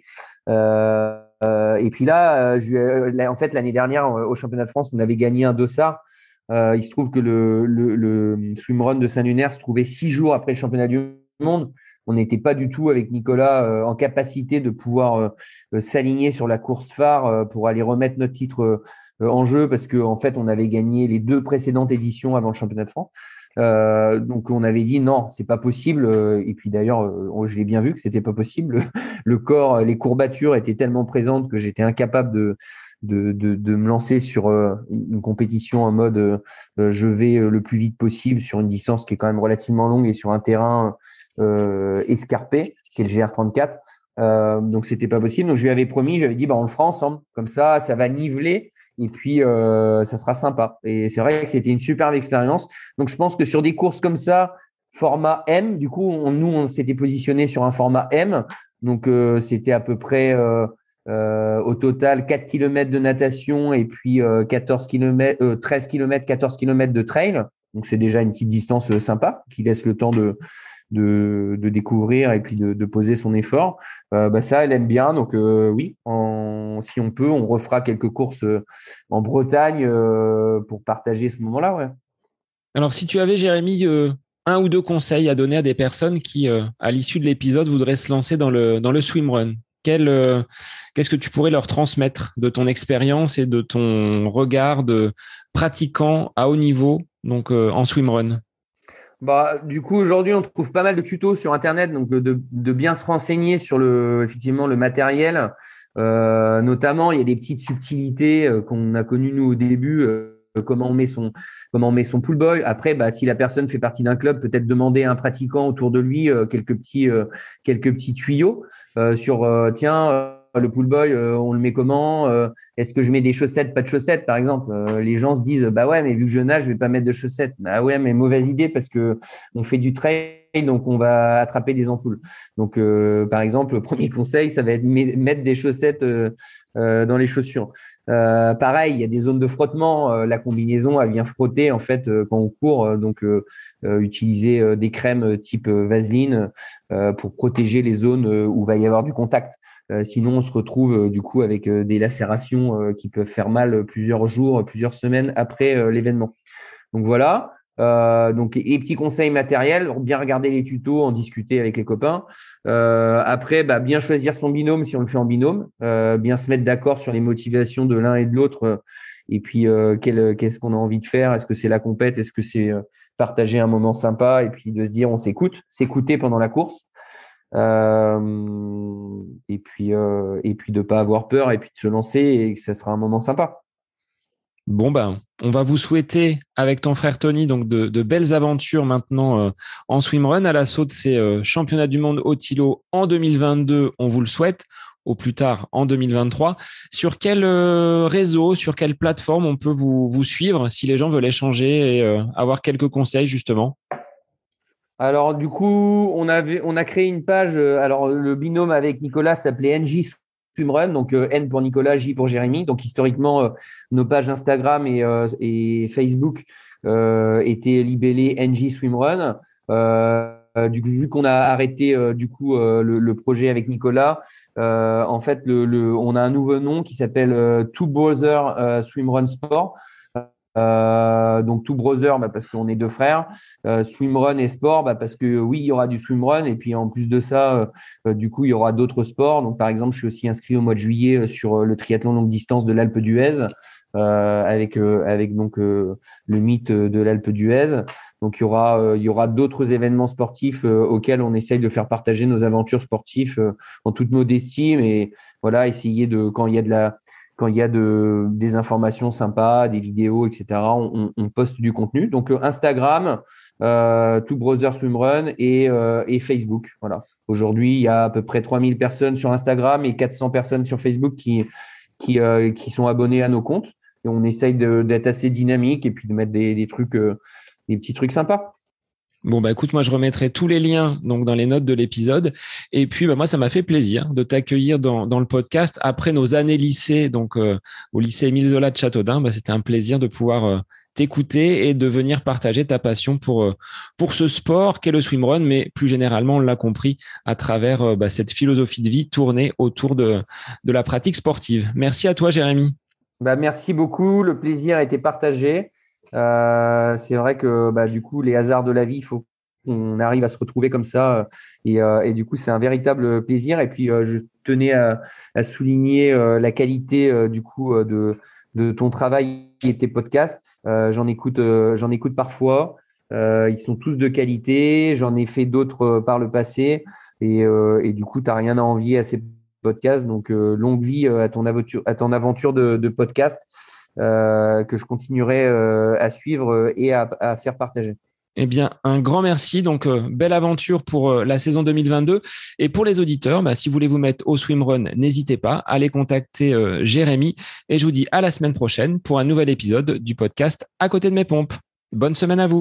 Euh, euh, et puis là, euh, je lui ai- euh, là, en fait, l'année dernière, euh, au championnat de France, on avait gagné un dossard. Euh, il se trouve que le, le, le swimrun de Saint-Lunaire se trouvait six jours après le championnat du monde. On n'était pas du tout avec Nicolas euh, en capacité de pouvoir euh, euh, s'aligner sur la course phare euh, pour aller remettre notre titre euh, euh, en jeu, parce qu'en en fait, on avait gagné les deux précédentes éditions avant le championnat de France. Euh, donc, on avait dit non, c'est pas possible. Euh, Et puis d'ailleurs, euh, je l'ai bien vu que c'était pas possible. Le corps, les courbatures étaient tellement présentes que j'étais incapable de, de, de, de me lancer sur euh, une compétition en mode euh, je vais le plus vite possible sur une distance qui est quand même relativement longue et sur un terrain euh, escarpé, qui est le G R trente-quatre. Euh, donc, c'était pas possible. Donc, je lui avais promis, j'avais dit, bah, on le fera ensemble. Comme ça, ça va niveler. Et puis, euh, ça sera sympa. Et c'est vrai que c'était une superbe expérience. Donc, je pense que sur des courses comme ça, format M, du coup, on, nous, on s'était positionné sur un format M. Donc, euh, c'était à peu près euh, euh, au total quatre kilomètres de natation et puis euh, quatorze kilomètres, euh, treize kilomètres, quatorze kilomètres de trail. Donc, c'est déjà une petite distance euh, sympa qui laisse le temps de, de, de découvrir et puis de, de poser son effort. Euh, bah ça, elle aime bien. Donc euh, oui, en, si on peut, on refera quelques courses euh, en Bretagne euh, pour partager ce moment-là. Ouais. Alors, si tu avais, Jérémy, euh, un ou deux conseils à donner à des personnes qui, euh, à l'issue de l'épisode, voudraient se lancer dans le, dans le swimrun, quel, euh, qu'est-ce que tu pourrais leur transmettre de ton expérience et de ton regard de pratiquant à haut niveau, donc euh, en swimrun? Bah, du coup, aujourd'hui, on trouve pas mal de tutos sur Internet, donc de, de bien se renseigner sur le, effectivement, le matériel. Euh, notamment, il y a des petites subtilités euh, qu'on a connues nous au début. Euh, comment on met son comment on met son pull boy. Après, bah, si la personne fait partie d'un club, peut-être demander à un pratiquant autour de lui euh, quelques petits euh, quelques petits tuyaux euh, sur euh, tiens euh, le pull boy, euh, on le met comment euh, est-ce que je mets des chaussettes, pas de chaussettes, par exemple? Euh, les gens se disent, bah ouais, mais vu que je nage, je vais pas mettre de chaussettes. Bah ouais, mais mauvaise idée parce que on fait du trail, donc on va attraper des ampoules. Donc, euh, par exemple, le premier conseil, ça va être mettre des chaussettes euh, euh, dans les chaussures. Euh, pareil, il y a des zones de frottement. Euh, la combinaison, elle vient frotter en fait euh, quand on court. Euh, donc, euh, euh, utiliser euh, des crèmes type euh, Vaseline euh, pour protéger les zones euh, où va y avoir du contact. Euh, sinon, on se retrouve euh, du coup avec euh, des lacérations euh, qui peuvent faire mal plusieurs jours, plusieurs semaines après euh, l'événement. Donc voilà. Euh, donc, et petits conseils matériels, bien regarder les tutos, en discuter avec les copains. Euh, après, bah, bien choisir son binôme si on le fait en binôme, euh, bien se mettre d'accord sur les motivations de l'un et de l'autre. Euh, et puis, euh, quel, qu'est-ce qu'on a envie de faire? Est-ce que c'est la compète? Est-ce que c'est euh, partager un moment sympa? Et puis de se dire, on s'écoute, s'écouter pendant la course. Euh, et puis, euh, et puis de pas avoir peur et puis de se lancer et que ça sera un moment sympa. Bon, ben, on va vous souhaiter, avec ton frère Tony, donc de, de belles aventures maintenant euh, en swimrun à l'assaut de ces euh, championnats du monde au Tilo en deux mille vingt-deux. On vous le souhaite. au plus tard en deux mille vingt-trois. Sur quel euh, réseau, sur quelle plateforme on peut vous, vous suivre si les gens veulent échanger et euh, avoir quelques conseils justement? Alors, du coup, on avait, on a créé une page. euh, Alors, le binôme avec Nicolas s'appelait N J Swimrun, donc euh, N pour Nicolas, J pour Jérémy. Donc, historiquement, euh, nos pages Instagram et, euh, et Facebook euh, étaient libellées N J Swimrun. Euh, euh, du coup, vu qu'on a arrêté euh, du coup euh, le, le projet avec Nicolas, euh, en fait, le, le, on a un nouveau nom qui s'appelle euh, Two Brothers euh, Swimrun Sport. Euh, donc Two Brothers bah, parce qu'on est deux frères, euh, Swimrun et sport bah, parce que oui il y aura du swimrun et puis en plus de ça euh, du coup il y aura d'autres sports. Donc par exemple je suis aussi inscrit au mois de juillet euh, sur le triathlon longue distance de l'Alpe d'Huez euh, avec euh, avec donc euh, le mythe de l'Alpe d'Huez. Donc il y aura euh, il y aura d'autres événements sportifs euh, auxquels on essaye de faire partager nos aventures sportives euh, en toute modestie, mais voilà, essayer de quand il y a de la quand il y a de, des informations sympas, des vidéos, et cetera, on, on poste du contenu. Donc, euh, Instagram, euh, Two Brothers Swimrun et, euh, et Facebook. Voilà. Aujourd'hui, il y a à peu près trois mille personnes sur Instagram et quatre cents personnes sur Facebook qui, qui, euh, qui sont abonnées à nos comptes. Et on essaye de, d'être assez dynamique et puis de mettre des, des trucs, euh, des petits trucs sympas. Bon, bah écoute, moi je remettrai tous les liens donc dans les notes de l'épisode. Et puis, bah, moi, ça m'a fait plaisir de t'accueillir dans, dans le podcast. Après nos années lycée, donc euh, au lycée Émile Zola de Châteaudun, bah, c'était un plaisir de pouvoir euh, t'écouter et de venir partager ta passion pour, euh, pour ce sport qu'est le swimrun, mais plus généralement, on l'a compris, à travers euh, bah, cette philosophie de vie tournée autour de, de la pratique sportive. Merci à toi, Jérémy. Bah, merci beaucoup. Le plaisir a été partagé. Euh, c'est vrai que bah, du coup, les hasards de la vie, il faut qu'on arrive à se retrouver comme ça. Et, euh, et du coup, c'est un véritable plaisir. Et puis, euh, je tenais à, à souligner euh, la qualité euh, du coup euh, de, de ton travail et tes podcasts. Euh, j'en écoute, euh, j'en écoute parfois. Euh, ils sont tous de qualité. J'en ai fait d'autres euh, par le passé. Et, euh, et du coup, tu n'as rien à envier à ces podcasts. Donc, euh, longue vie euh, à ton aventure, à ton aventure de, de podcast. Euh, que je continuerai euh, à suivre et à, à faire partager. Eh bien, un grand merci. Donc, euh, belle aventure pour euh, la saison deux mille vingt-deux. Et pour les auditeurs, bah, si vous voulez vous mettre au swimrun, n'hésitez pas à aller contacter euh, Jérémy. Et je vous dis à la semaine prochaine pour un nouvel épisode du podcast À côté de mes pompes. Bonne semaine à vous.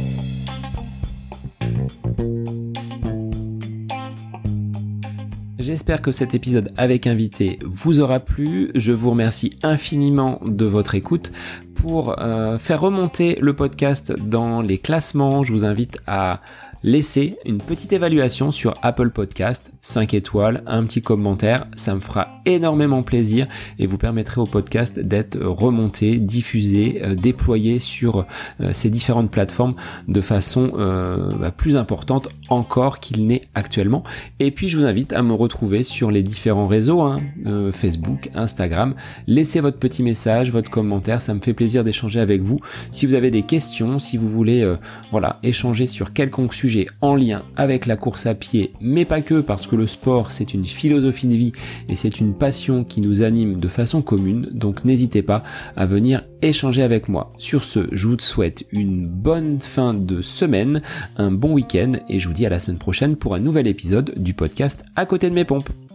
J'espère que cet épisode avec invité vous aura plu. Je vous remercie infiniment de votre écoute. Pour euh, faire remonter le podcast dans les classements, je vous invite à laisser une petite évaluation sur Apple Podcast, cinq étoiles, un petit commentaire, ça me fera énormément plaisir et vous permettrez au podcast d'être remonté, diffusé, euh, déployé sur euh, ces différentes plateformes de façon euh, bah, plus importante encore qu'il n'est actuellement. Et puis je vous invite à me retrouver sur les différents réseaux, hein, euh, Facebook, Instagram. Laissez votre petit message, votre commentaire, ça me fait plaisir d'échanger avec vous. Si vous avez des questions, si vous voulez euh, voilà, échanger sur quelconque sujet en lien avec la course à pied, mais pas que, parce que le sport c'est une philosophie de vie et c'est une passion qui nous anime de façon commune, donc n'hésitez pas à venir échanger avec moi. Sur ce, je vous souhaite une bonne fin de semaine, un bon week-end et je vous dis à la semaine prochaine pour un nouvel épisode du podcast À côté de mes pompes.